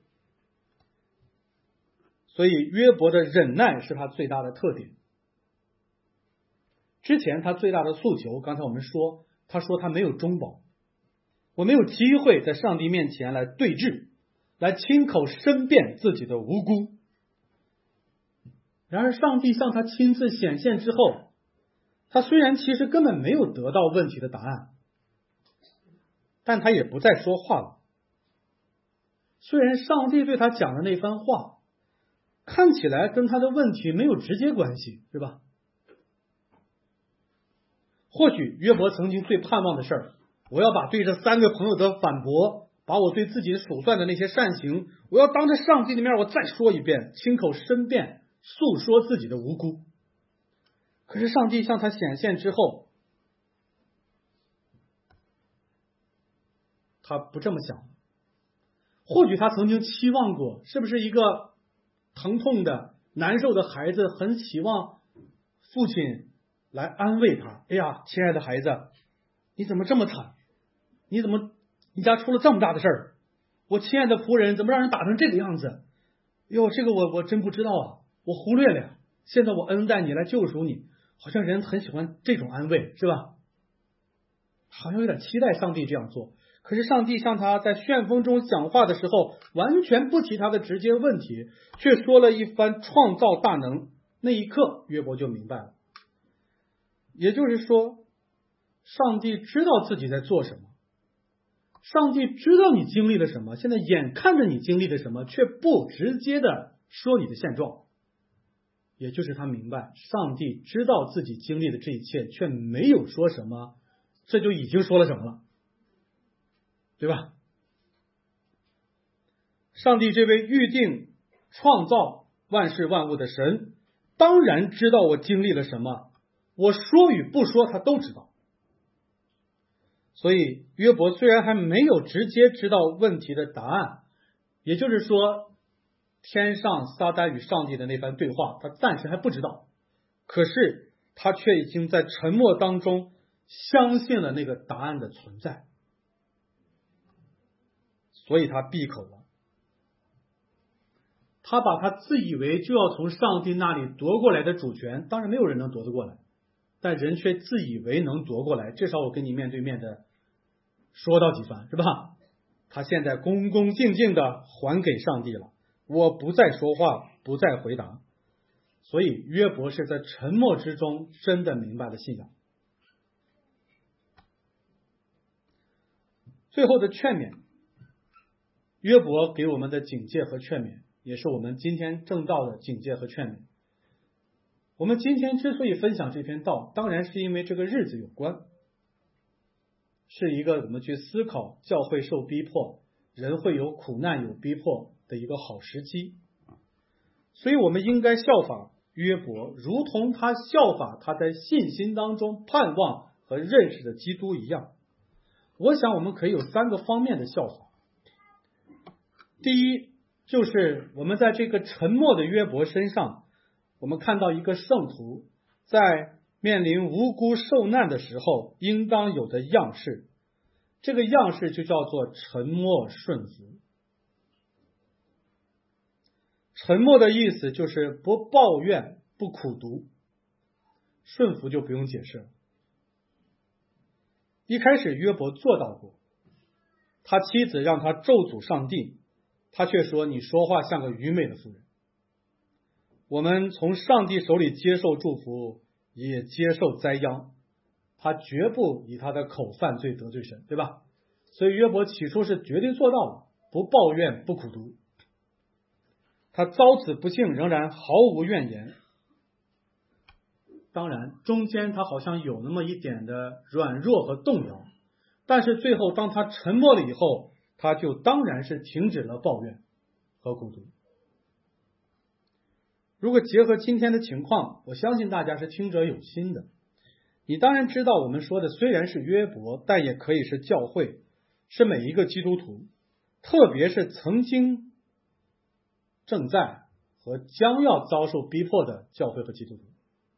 所以约伯的忍耐是他最大的特点。之前他最大的诉求，刚才我们说，他说他没有中保，我没有机会在上帝面前来对峙，来亲口申辩自己的无辜。然而上帝向他亲自显现之后，他虽然其实根本没有得到问题的答案，但他也不再说话了。虽然上帝对他讲的那番话看起来跟他的问题没有直接关系，是吧？或许约伯曾经最盼望的事儿，我要把对这3个朋友的反驳，把我对自己数算的那些善行，我要当着上帝的面我再说一遍，亲口申辩，诉说自己的无辜。可是上帝向他显现之后，他不这么想。或许他曾经期望过，是不是一个疼痛的难受的孩子很期望父亲来安慰他，哎呀，亲爱的孩子，你怎么这么惨？你家出了这么大的事儿？我亲爱的仆人怎么让人打成这个样子？哟，这个我真不知道啊，我忽略了呀。现在我恩待你，来救赎你，好像人很喜欢这种安慰，是吧？好像有点期待上帝这样做。可是上帝向他在旋风中讲话的时候，完全不提他的直接问题，却说了一番创造大能。那一刻约伯就明白了，也就是说，上帝知道自己在做什么，上帝知道你经历了什么，现在眼看着你经历了什么，却不直接的说你的现状。也就是他明白，上帝知道自己经历的这一切，却没有说什么，这就已经说了什么了，对吧？上帝这位预定创造万事万物的神，当然知道我经历了什么，我说与不说他都知道。所以约伯虽然还没有直接知道问题的答案，也就是说天上撒旦与上帝的那番对话他暂时还不知道，可是他却已经在沉默当中相信了那个答案的存在，所以他闭口了。他把他自以为就要从上帝那里夺过来的主权，当然没有人能夺得过来，但人却自以为能夺过来，至少我跟你面对面的说到几番，是吧？他现在恭恭敬敬的还给上帝了，我不再说话，不再回答。所以约伯是在沉默之中真的明白了信仰。最后的劝勉，约伯给我们的警戒和劝勉，也是我们今天正道的警戒和劝勉。我们今天之所以分享这篇道，当然是因为这个日子有关。 是一个我们去思考教会受逼迫，人会有苦难有逼迫的一个好时机。所以我们应该效法约伯，如同他效法他在信心当中盼望和认识的基督一样。我想我们可以有3个方面的效法。第一，就是我们在这个沉默的约伯身上，我们看到一个圣徒在面临无辜受难的时候应当有的样式，这个样式就叫做沉默顺服。沉默的意思就是不抱怨不苦读，顺服就不用解释了。一开始约伯做到过，他妻子让他咒诅上帝，他却说你说话像个愚昧的妇人。我们从上帝手里接受祝福，也接受灾殃，他绝不以他的口犯罪得罪神，对吧？所以约伯起初是绝对做到了，不抱怨不苦读。他遭此不幸仍然毫无怨言。当然中间他好像有那么一点的软弱和动摇，但是最后当他沉默了以后，他就当然是停止了抱怨和苦读。如果结合今天的情况，我相信大家是听者有心的。你当然知道我们说的虽然是约伯，但也可以是教会，是每一个基督徒，特别是曾经正在和将要遭受逼迫的教会和基督徒。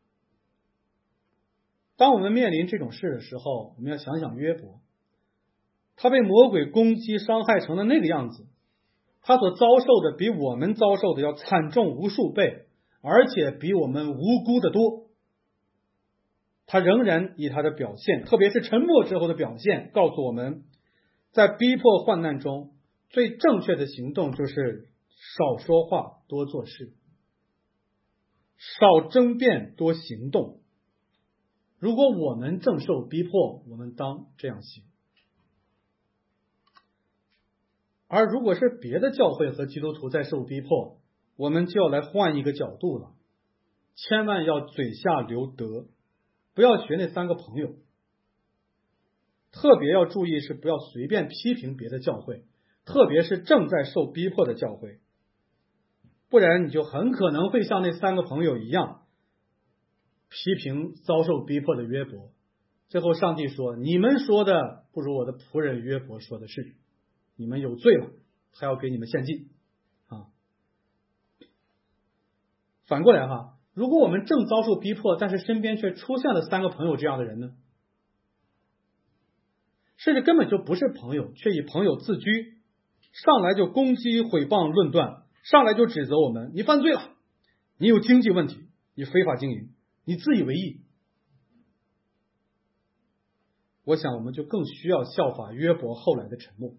当我们面临这种事的时候，我们要想想约伯，他被魔鬼攻击伤害成了那个样子，他所遭受的比我们遭受的要惨重无数倍，而且比我们无辜的多。他仍然以他的表现，特别是沉默之后的表现，告诉我们，在逼迫患难中，最正确的行动就是少说话多做事，少争辩多行动。如果我们正受逼迫，我们当这样行。而如果是别的教会和基督徒在受逼迫，我们就要来换一个角度了，千万要嘴下留德，不要学那3个朋友。特别要注意是不要随便批评别的教会，特别是正在受逼迫的教会，不然你就很可能会像那3个朋友一样，批评遭受逼迫的约伯。最后上帝说，你们说的不如我的仆人约伯说的是，你们有罪了，还要给你们献祭啊。反过来哈，如果我们正遭受逼迫，但是身边却出现了3个朋友这样的人呢，甚至根本就不是朋友，却以朋友自居，上来就攻击毁谤论断，上来就指责我们，你犯罪了，你有经济问题，你非法经营，你自以为意。我想我们就更需要效法约伯后来的沉默。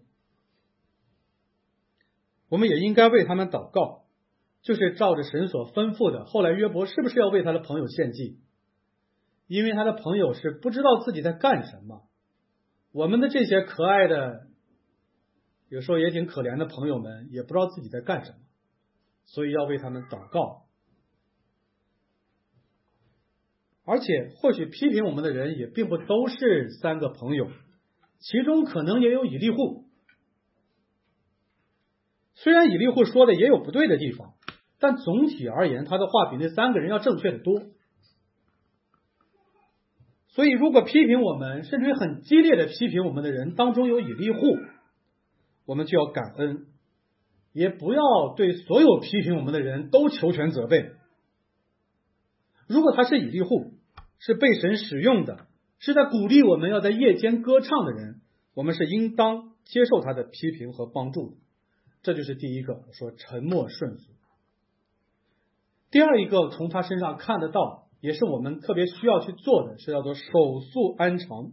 我们也应该为他们祷告，就是照着神所吩咐的，后来约伯是不是要为他的朋友献祭？因为他的朋友是不知道自己在干什么。我们的这些可爱的，有时候也挺可怜的朋友们，也不知道自己在干什么，所以要为他们祷告。而且或许批评我们的人也并不都是3个朋友，其中可能也有以利户。虽然以利户说的也有不对的地方，但总体而言他的话比那3个人要正确的多。所以如果批评我们，甚至于很激烈的批评我们的人当中有以利户，我们就要感恩，也不要对所有批评我们的人都求全责备。如果他是以利户，是被神使用的，是在鼓励我们要在夜间歌唱的人，我们是应当接受他的批评和帮助的。这就是第一个，说沉默顺服。第二一个从他身上看得到，也是我们特别需要去做的，是叫做守宿安常。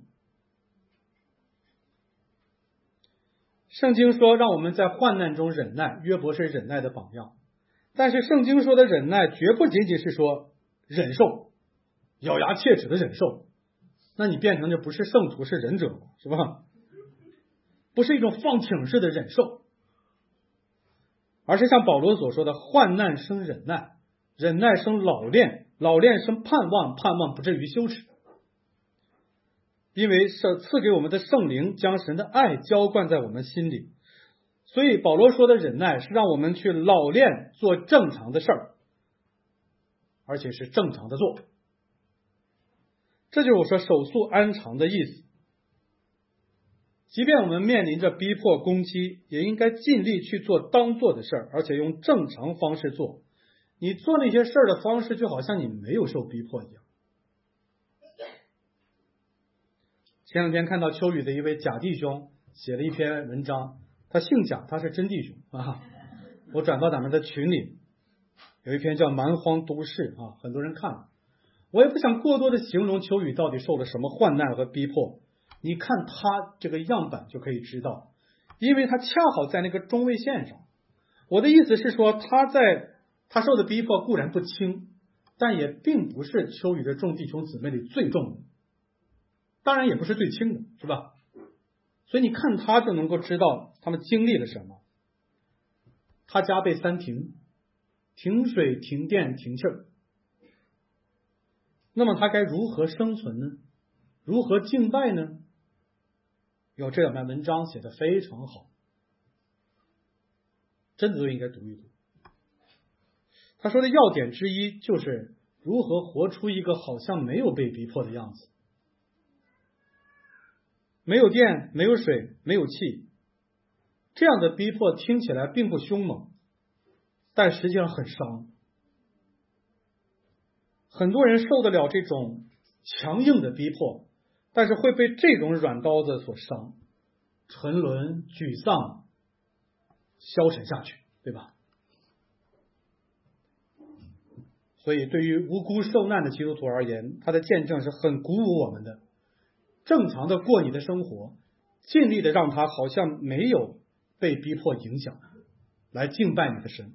圣经说让我们在患难中忍耐，约伯是忍耐的榜样。但是圣经说的忍耐绝不仅仅是说忍受，咬牙切齿的忍受，那你变成就不是圣徒，是忍者了，是吧？不是一种放挺式的忍受，而是像保罗所说的，患难生忍耐，忍耐生老练，老练生盼望，盼望不至于羞耻。 因为赐给我们的圣灵将神的爱浇灌在我们心里。所以保罗说的忍耐是让我们去老练做正常的事儿，而且是正常的做。这就是我说手速安常的意思。即便我们面临着逼迫攻击，也应该尽力去做当做的事儿，而且用正常方式做。你做那些事儿的方式就好像你没有受逼迫一样。前两天看到秋雨的一位假弟兄写了一篇文章，他姓贾，他是真弟兄啊。我转到咱们的群里，有一篇叫《蛮荒都市》啊，很多人看了。我也不想过多的形容秋雨到底受了什么患难和逼迫，你看他这个样板就可以知道，因为他恰好在那个中位线上。我的意思是说，他受的逼迫固然不轻，但也并不是秋雨的众弟兄姊妹里最重的，当然也不是最轻的，是吧？所以你看他就能够知道他们经历了什么。他家被3停，停水、停电、停气儿。那么他该如何生存呢？如何敬拜呢？有这两篇文章写得非常好，真的都应该读一读。他说的要点之一就是如何活出一个好像没有被逼迫的样子。没有电，没有水，没有气，这样的逼迫听起来并不凶猛，但实际上很伤。很多人受得了这种强硬的逼迫，但是会被这种软刀子所伤，沉沦、沮丧、消沉下去，对吧？所以对于无辜受难的基督徒而言，他的见证是很鼓舞我们的。正常的过你的生活，尽力的让他好像没有被逼迫影响，来敬拜你的神。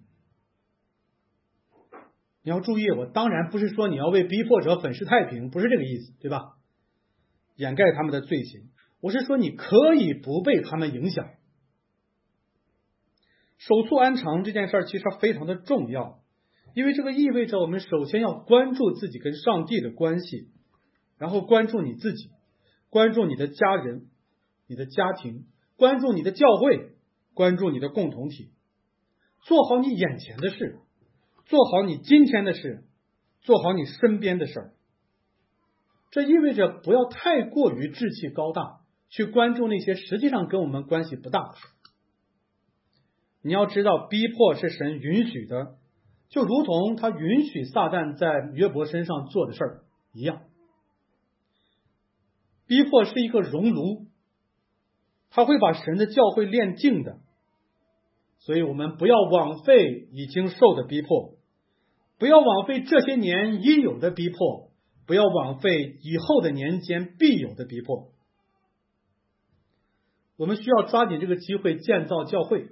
你要注意，我当然不是说你要为逼迫者粉饰太平，不是这个意思，对吧？掩盖他们的罪行，我是说你可以不被他们影响。手速安常这件事其实非常的重要，因为这个意味着我们首先要关注自己跟上帝的关系，然后关注你自己，关注你的家人、你的家庭，关注你的教会，关注你的共同体，做好你眼前的事，做好你今天的事，做好你身边的事儿。这意味着不要太过于志气高大，去关注那些实际上跟我们关系不大的事。你要知道，逼迫是神允许的，就如同他允许撒旦在约伯身上做的事儿一样。逼迫是一个熔炉，他会把神的教会炼净的。所以我们不要枉费已经受的逼迫，不要枉费这些年已有的逼迫，不要枉费以后的年间必有的逼迫。我们需要抓紧这个机会建造教会，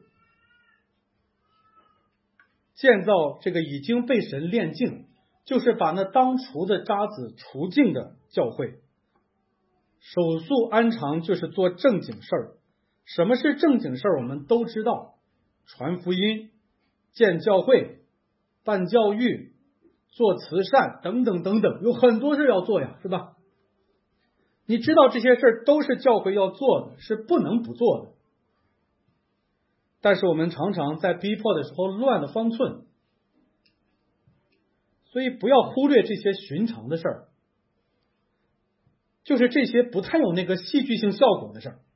建造这个已经被神炼净，就是把那当除的渣子除净的教会。手速安常就是做正经事儿。什么是正经事儿？我们都知道，传福音、建教会、办教育、做慈善等等等等，有很多事要做呀，是吧？你知道这些事都是教会要做的，是不能不做的。但是我们常常在逼迫的时候乱了方寸，所以不要忽略这些寻常的事儿，就是这些不太有那个戏剧性效果的事儿，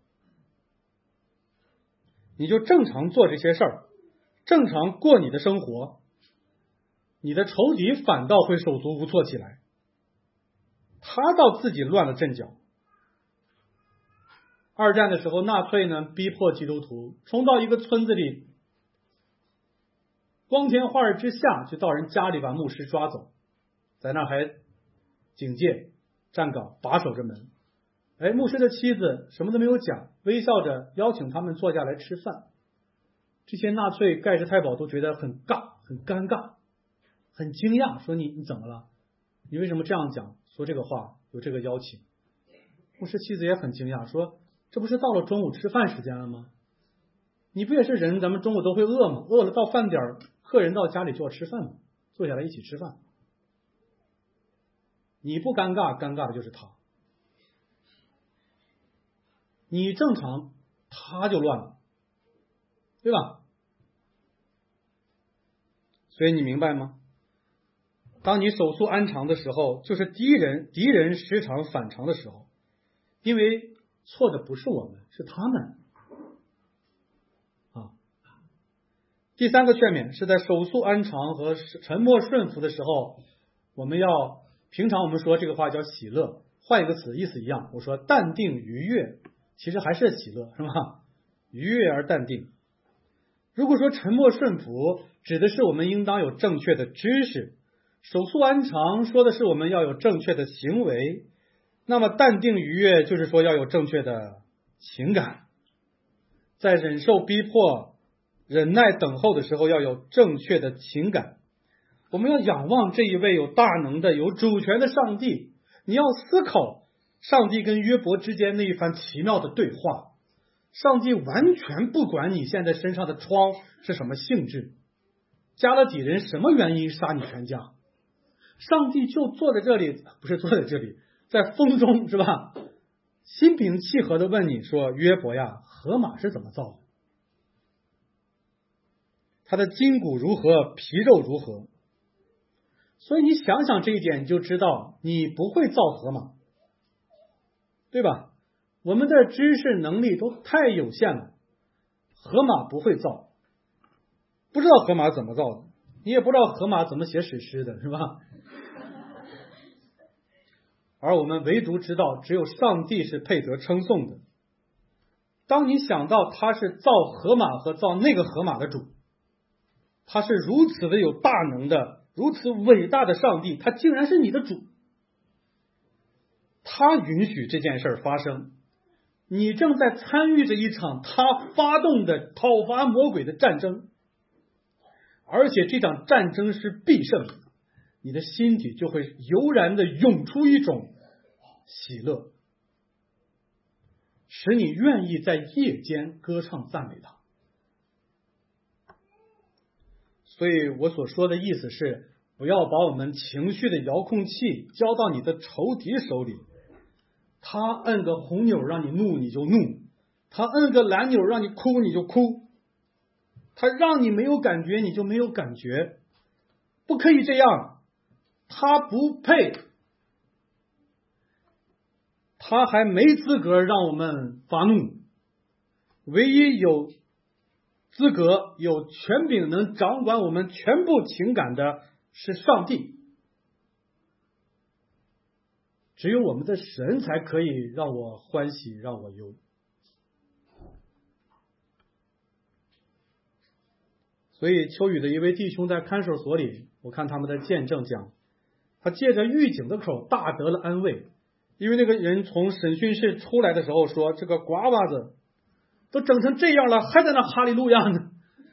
你就正常做这些事儿，正常过你的生活，你的仇敌反倒会手足无措起来，他倒自己乱了阵脚。二战的时候，纳粹呢逼迫基督徒冲到一个村子里，光天化日之下就到人家里把牧师抓走，在那还警戒站岗把守着门。牧师的妻子什么都没有讲，微笑着邀请他们坐下来吃饭。这些纳粹盖世太保都觉得很尬，很尴尬，很惊讶，说你怎么了？你为什么这样讲，说这个话，有这个邀请？牧师妻子也很惊讶，说这不是到了中午吃饭时间了吗？你不也是人，咱们中午都会饿吗？饿了到饭点，客人到家里就要吃饭嘛，坐下来一起吃饭。你不尴尬，尴尬的就是他。 你正常，他就乱了，对吧？所以你明白吗？当你手速安常的时候，就是敌人时常反常的时候，因为错的不是我们，是他们啊。第三个劝勉是在手速安常和沉默顺服的时候，我们要平常我们说这个话叫喜乐，换一个词意思一样，我说淡定愉悦，其实还是喜乐，是吧？愉悦而淡定。如果说沉默顺服指的是我们应当有正确的知识，手速安常说的是我们要有正确的行为，那么淡定愉悦就是说要有正确的情感，在忍受逼迫、忍耐等候的时候要有正确的情感。我们要仰望这一位有大能的、有主权的上帝，你要思考上帝跟约伯之间那一番奇妙的对话。上帝完全不管你现在身上的疮是什么性质，加勒底人什么原因杀你全家，上帝就坐在这里，不是坐在这里，在风中，是吧？心平气和的问你说，约伯呀，河马是怎么造的？它的筋骨如何，皮肉如何？所以你想想这一点，你就知道你不会造河马，对吧？我们的知识能力都太有限了，河马不会造，不知道河马怎么造的，你也不知道河马怎么写史诗的，是吧？而我们唯独知道，只有上帝是配得称颂的。当你想到他是造河马和造那个河马的主，他是如此的有大能的，如此伟大的上帝，他竟然是你的主，他允许这件事发生，你正在参与着一场他发动的讨伐魔鬼的战争，而且这场战争是必胜的，你的心底就会油然的涌出一种喜乐，使你愿意在夜间歌唱赞美他。所以我所说的意思是，不要把我们情绪的遥控器交到你的仇敌手里，他摁个红钮让你怒你就怒，他摁个蓝钮让你哭你就哭，他让你没有感觉你就没有感觉，不可以这样，他不配，他还没资格让我们发怒，唯一有资格有权柄能掌管我们全部情感的是上帝，只有我们的神才可以让我欢喜让我忧。所以秋雨的一位弟兄在看守所里，我看他们的见证讲，他借着狱警的口大得了安慰，因为那个人从审讯室出来的时候说，这个瓜娃子都整成这样了，还在那哈利路亚呢。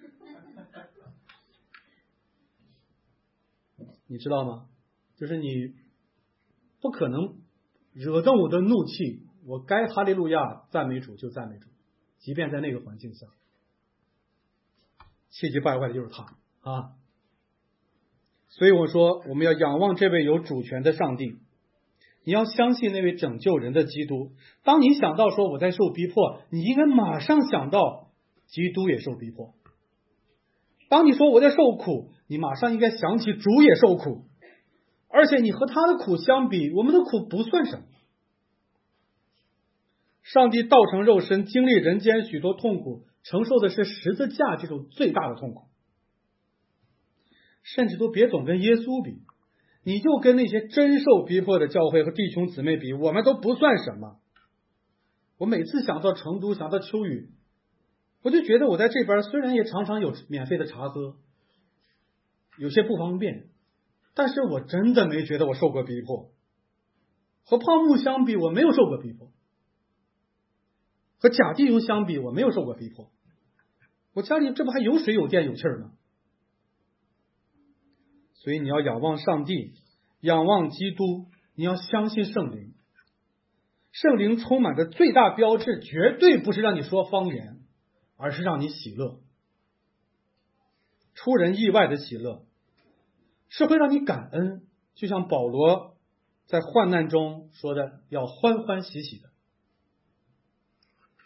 你知道吗？就是你不可能惹动我的怒气，我该哈利路亚赞美主就赞美主，即便在那个环境下，气急败坏的就是他啊。所以我说，我们要仰望这位有主权的上帝，你要相信那位拯救人的基督。当你想到说我在受逼迫，你应该马上想到基督也受逼迫。当你说我在受苦，你马上应该想起主也受苦，而且你和他的苦相比，我们的苦不算什么。上帝道成肉身，经历人间许多痛苦，承受的是十字架这种最大的痛苦，甚至都别总跟耶稣比，你就跟那些真受逼迫的教会和弟兄姊妹比，我们都不算什么。我每次想到成都，想到秋雨，我就觉得我在这边虽然也常常有免费的茶喝，有些不方便，但是我真的没觉得我受过逼迫。和胖木相比，我没有受过逼迫；和贾弟兄相比，我没有受过逼迫。我家里这不还有水有电有气儿呢。所以你要仰望上帝，仰望基督，你要相信圣灵。圣灵充满的最大标志，绝对不是让你说方言，而是让你喜乐，出人意外的喜乐，是会让你感恩，就像保罗在患难中说的，要欢欢喜喜的。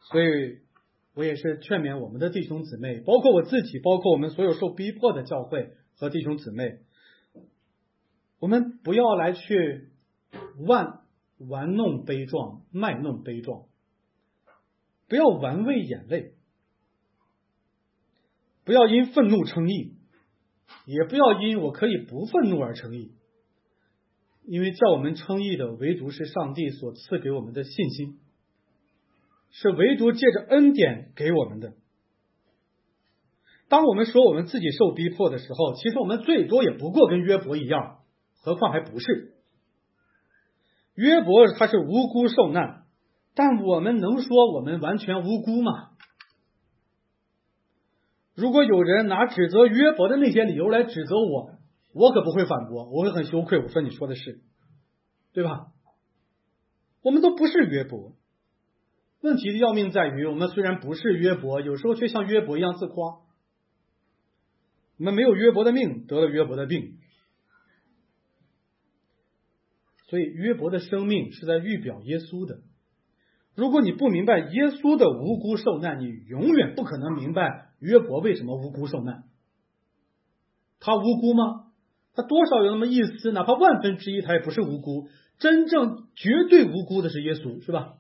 所以我也是劝勉我们的弟兄姊妹，包括我自己，包括我们所有受逼迫的教会和弟兄姊妹，我们不要来去玩弄悲壮，卖弄悲壮，不要玩味眼泪，不要因愤怒称义，也不要因我可以不愤怒而称义，因为叫我们称义的唯独是上帝所赐给我们的信心，是唯独借着恩典给我们的。当我们说我们自己受逼迫的时候，其实我们最多也不过跟约伯一样，何况还不是。约伯他是无辜受难，但我们能说我们完全无辜吗？如果有人拿指责约伯的那些理由来指责我可不会反驳，我会很羞愧，我说你说的是，对吧？我们都不是约伯。问题的要命在于，我们虽然不是约伯，有时候却像约伯一样自夸。我们没有约伯的命，得了约伯的病。所以约伯的生命是在预表耶稣的。如果你不明白耶稣的无辜受难，你永远不可能明白约伯为什么无辜受难。他无辜吗？他多少有那么一丝，哪怕1/1000，他也不是无辜。真正绝对无辜的是耶稣，是吧？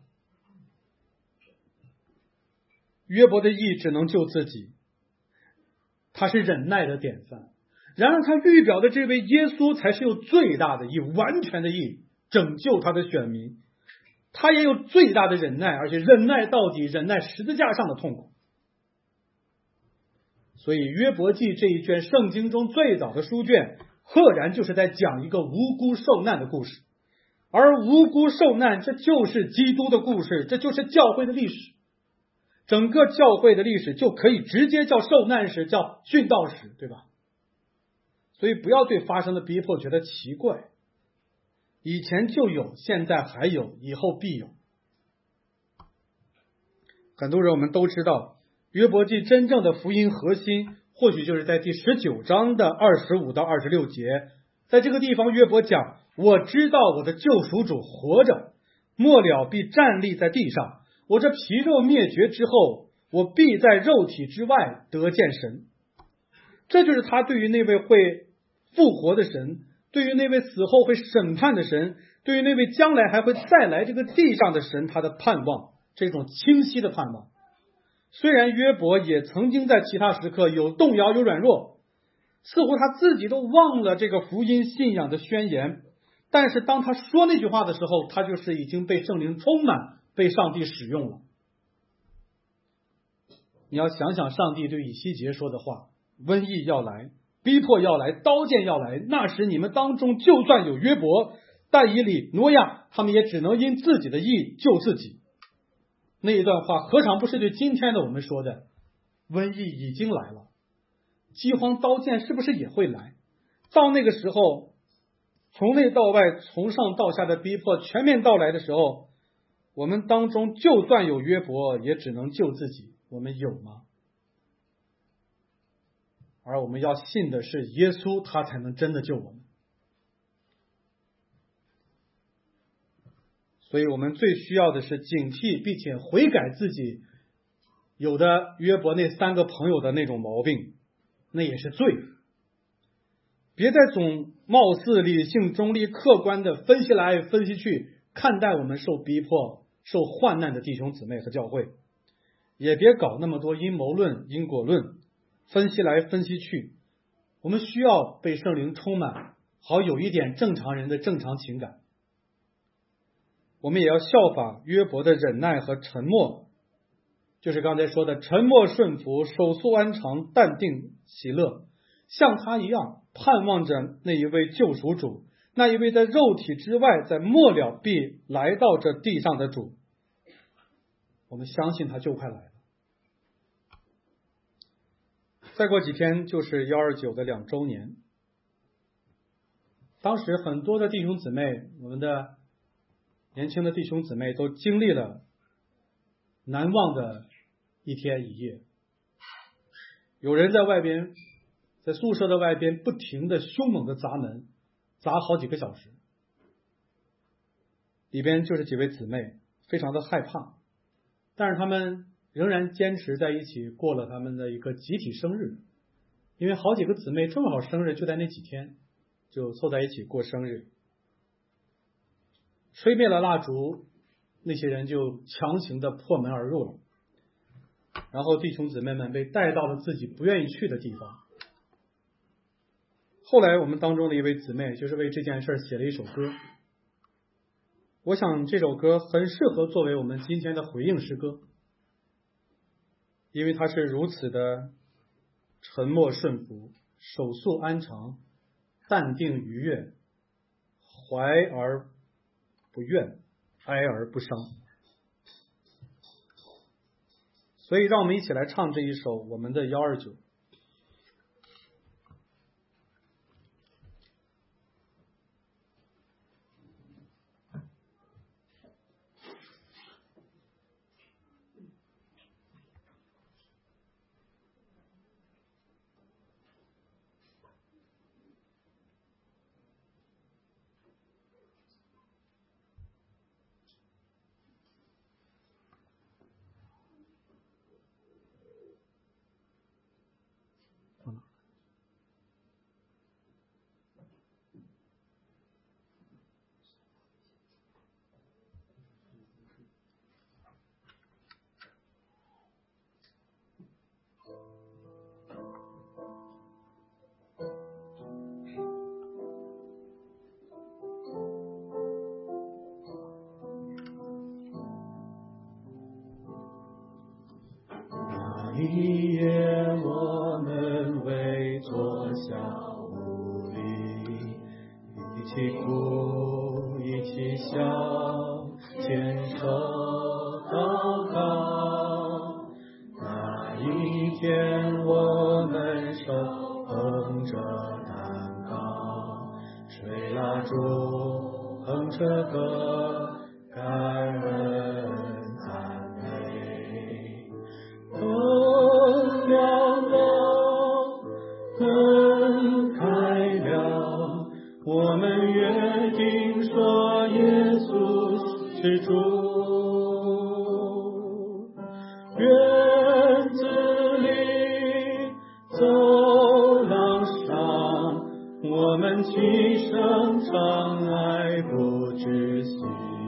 约伯的义只能救自己，他是忍耐的典范。然而他预表的这位耶稣才是有最大的义，完全的义，拯救他的选民。他也有最大的忍耐，而且忍耐到底，忍耐十字架上的痛苦。所以约伯记这一卷圣经中最早的书卷，赫然就是在讲一个无辜受难的故事。而无辜受难，这就是基督的故事，这就是教会的历史。整个教会的历史就可以直接叫受难史，叫殉道史，对吧？所以不要对发生的逼迫觉得奇怪，以前就有，现在还有，以后必有。很多人我们都知道，约伯记真正的福音核心或许就是在第19章的25到26节。在这个地方，约伯讲，我知道我的救赎主活着，末了必站立在地上，我这皮肉灭绝之后，我必在肉体之外得见神。这就是他对于那位会复活的神，对于那位死后会审判的神，对于那位将来还会再来这个地上的神，他的盼望，这种清晰的盼望。虽然约伯也曾经在其他时刻有动摇有软弱，似乎他自己都忘了这个福音信仰的宣言，但是当他说那句话的时候，他就是已经被圣灵充满，被上帝使用了。你要想想上帝对以西结说的话，瘟疫要来，逼迫要来，刀剑要来，那时你们当中就算有约伯、但以理、挪亚，他们也只能因自己的义救自己。那一段话何尝不是对今天的我们说的？瘟疫已经来了，饥荒刀剑是不是也会来？到那个时候，从内到外，从上到下的逼迫全面到来的时候，我们当中就算有约伯，也只能救自己。我们有吗？而我们要信的是耶稣，他才能真的救我们。所以我们最需要的是警惕，并且悔改自己有的约伯那3个朋友的那种毛病，那也是罪。别再总貌似理性中立客观的分析来分析去看待我们受逼迫受患难的弟兄姊妹和教会，也别搞那么多阴谋论因果论，分析来分析去。我们需要被圣灵充满，好有一点正常人的正常情感。我们也要效法约伯的忍耐和沉默，就是刚才说的沉默顺服，手足安常，淡定喜乐，像他一样盼望着那一位救赎主，那一位在肉体之外，在末了必来到这地上的主。我们相信他就快来了。再过几天就是129的2周年，当时很多的弟兄姊妹，我们的年轻的弟兄姊妹都经历了难忘的一天一夜。有人在外边，在宿舍的外边不停的凶猛的砸门，砸好几个小时。里边就是几位姊妹非常的害怕， 但是他们仍然坚持在一起过了他们的一个集体生日，因为好几个姊妹正好生日就在那几天，就凑在一起过生日。吹灭了蜡烛，那些人就强行的破门而入了，然后弟兄姊妹们被带到了自己不愿意去的地方。后来我们当中的一位姊妹就是为这件事写了一首歌，我想这首歌很适合作为我们今天的回应诗歌，因为它是如此的沉默顺服，手速安常，淡定愉悦，怀而不怨，哀而不伤。所以让我们一起来唱这一首我们的129。 一夜我们围坐小屋里，一起哭，一起笑，牵手祷告。那一天我们手捧着蛋糕，吹蜡烛，哼着歌，感恩赞美。灯亮了，门开了，我们约定说耶稣是主。院子里，走廊上，我们齐声唱，爱不止息。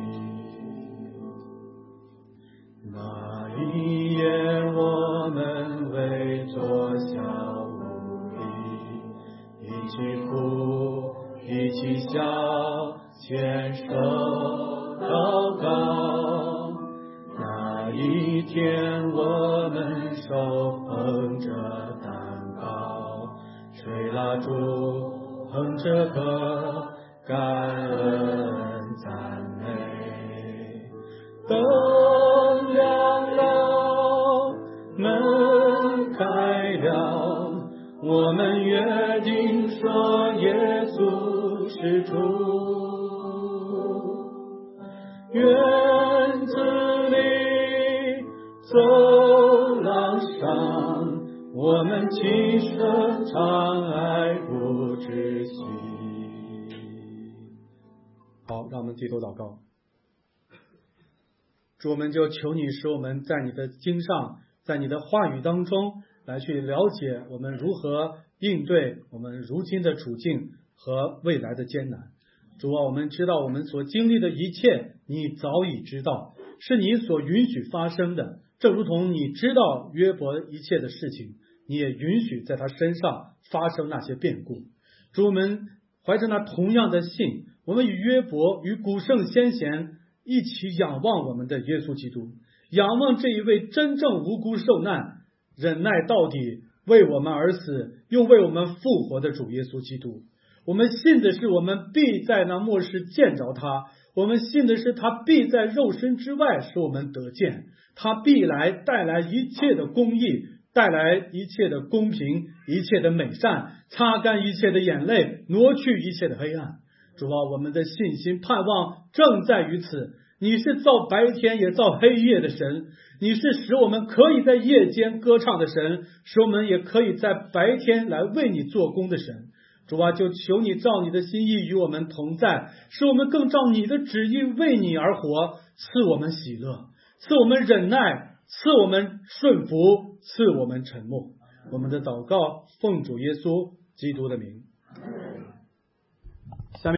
那一夜我们围坐小屋里，一起哭，一起笑，牵手祷告。那一天我们手捧着蛋糕，吹蜡烛，哼着歌，感恩赞美。灯亮了，门开了，我们约定说耶稣是主。院子里，走廊上，我们齐声唱，爱不止息。 好，让我们低头祷告。主，我们就求你使我们在你的经上，在你的话语当中来去了解我们如何应对我们如今的处境和未来的艰难。主啊，我们知道我们所经历的一切你早已知道，是你所允许发生的，正如同你知道约伯一切的事情，你也允许在他身上发生那些变故。主，我们怀着那同样的信，我们与约伯与古圣先贤一起仰望我们的耶稣基督，仰望这一位真正无辜受难、忍耐到底、为我们而死又为我们复活的主耶稣基督。我们信的是我们必在那末世见着他，我们信的是他必在肉身之外使我们得见，他必来带来一切的公义，带来一切的公平，一切的美善，擦干一切的眼泪，挪去一切的黑暗。主啊，我们的信心盼望正在于此。你是造白天也造黑夜的神，你是使我们可以在夜间歌唱的神，使我们也可以在白天来为你做工的神。主啊，就求你照你的心意与我们同在，使我们更照你的旨意为你而活，赐我们喜乐， 赐我们忍耐，赐我们顺服，赐我们沉默。我们的祷告奉主耶稣基督的名。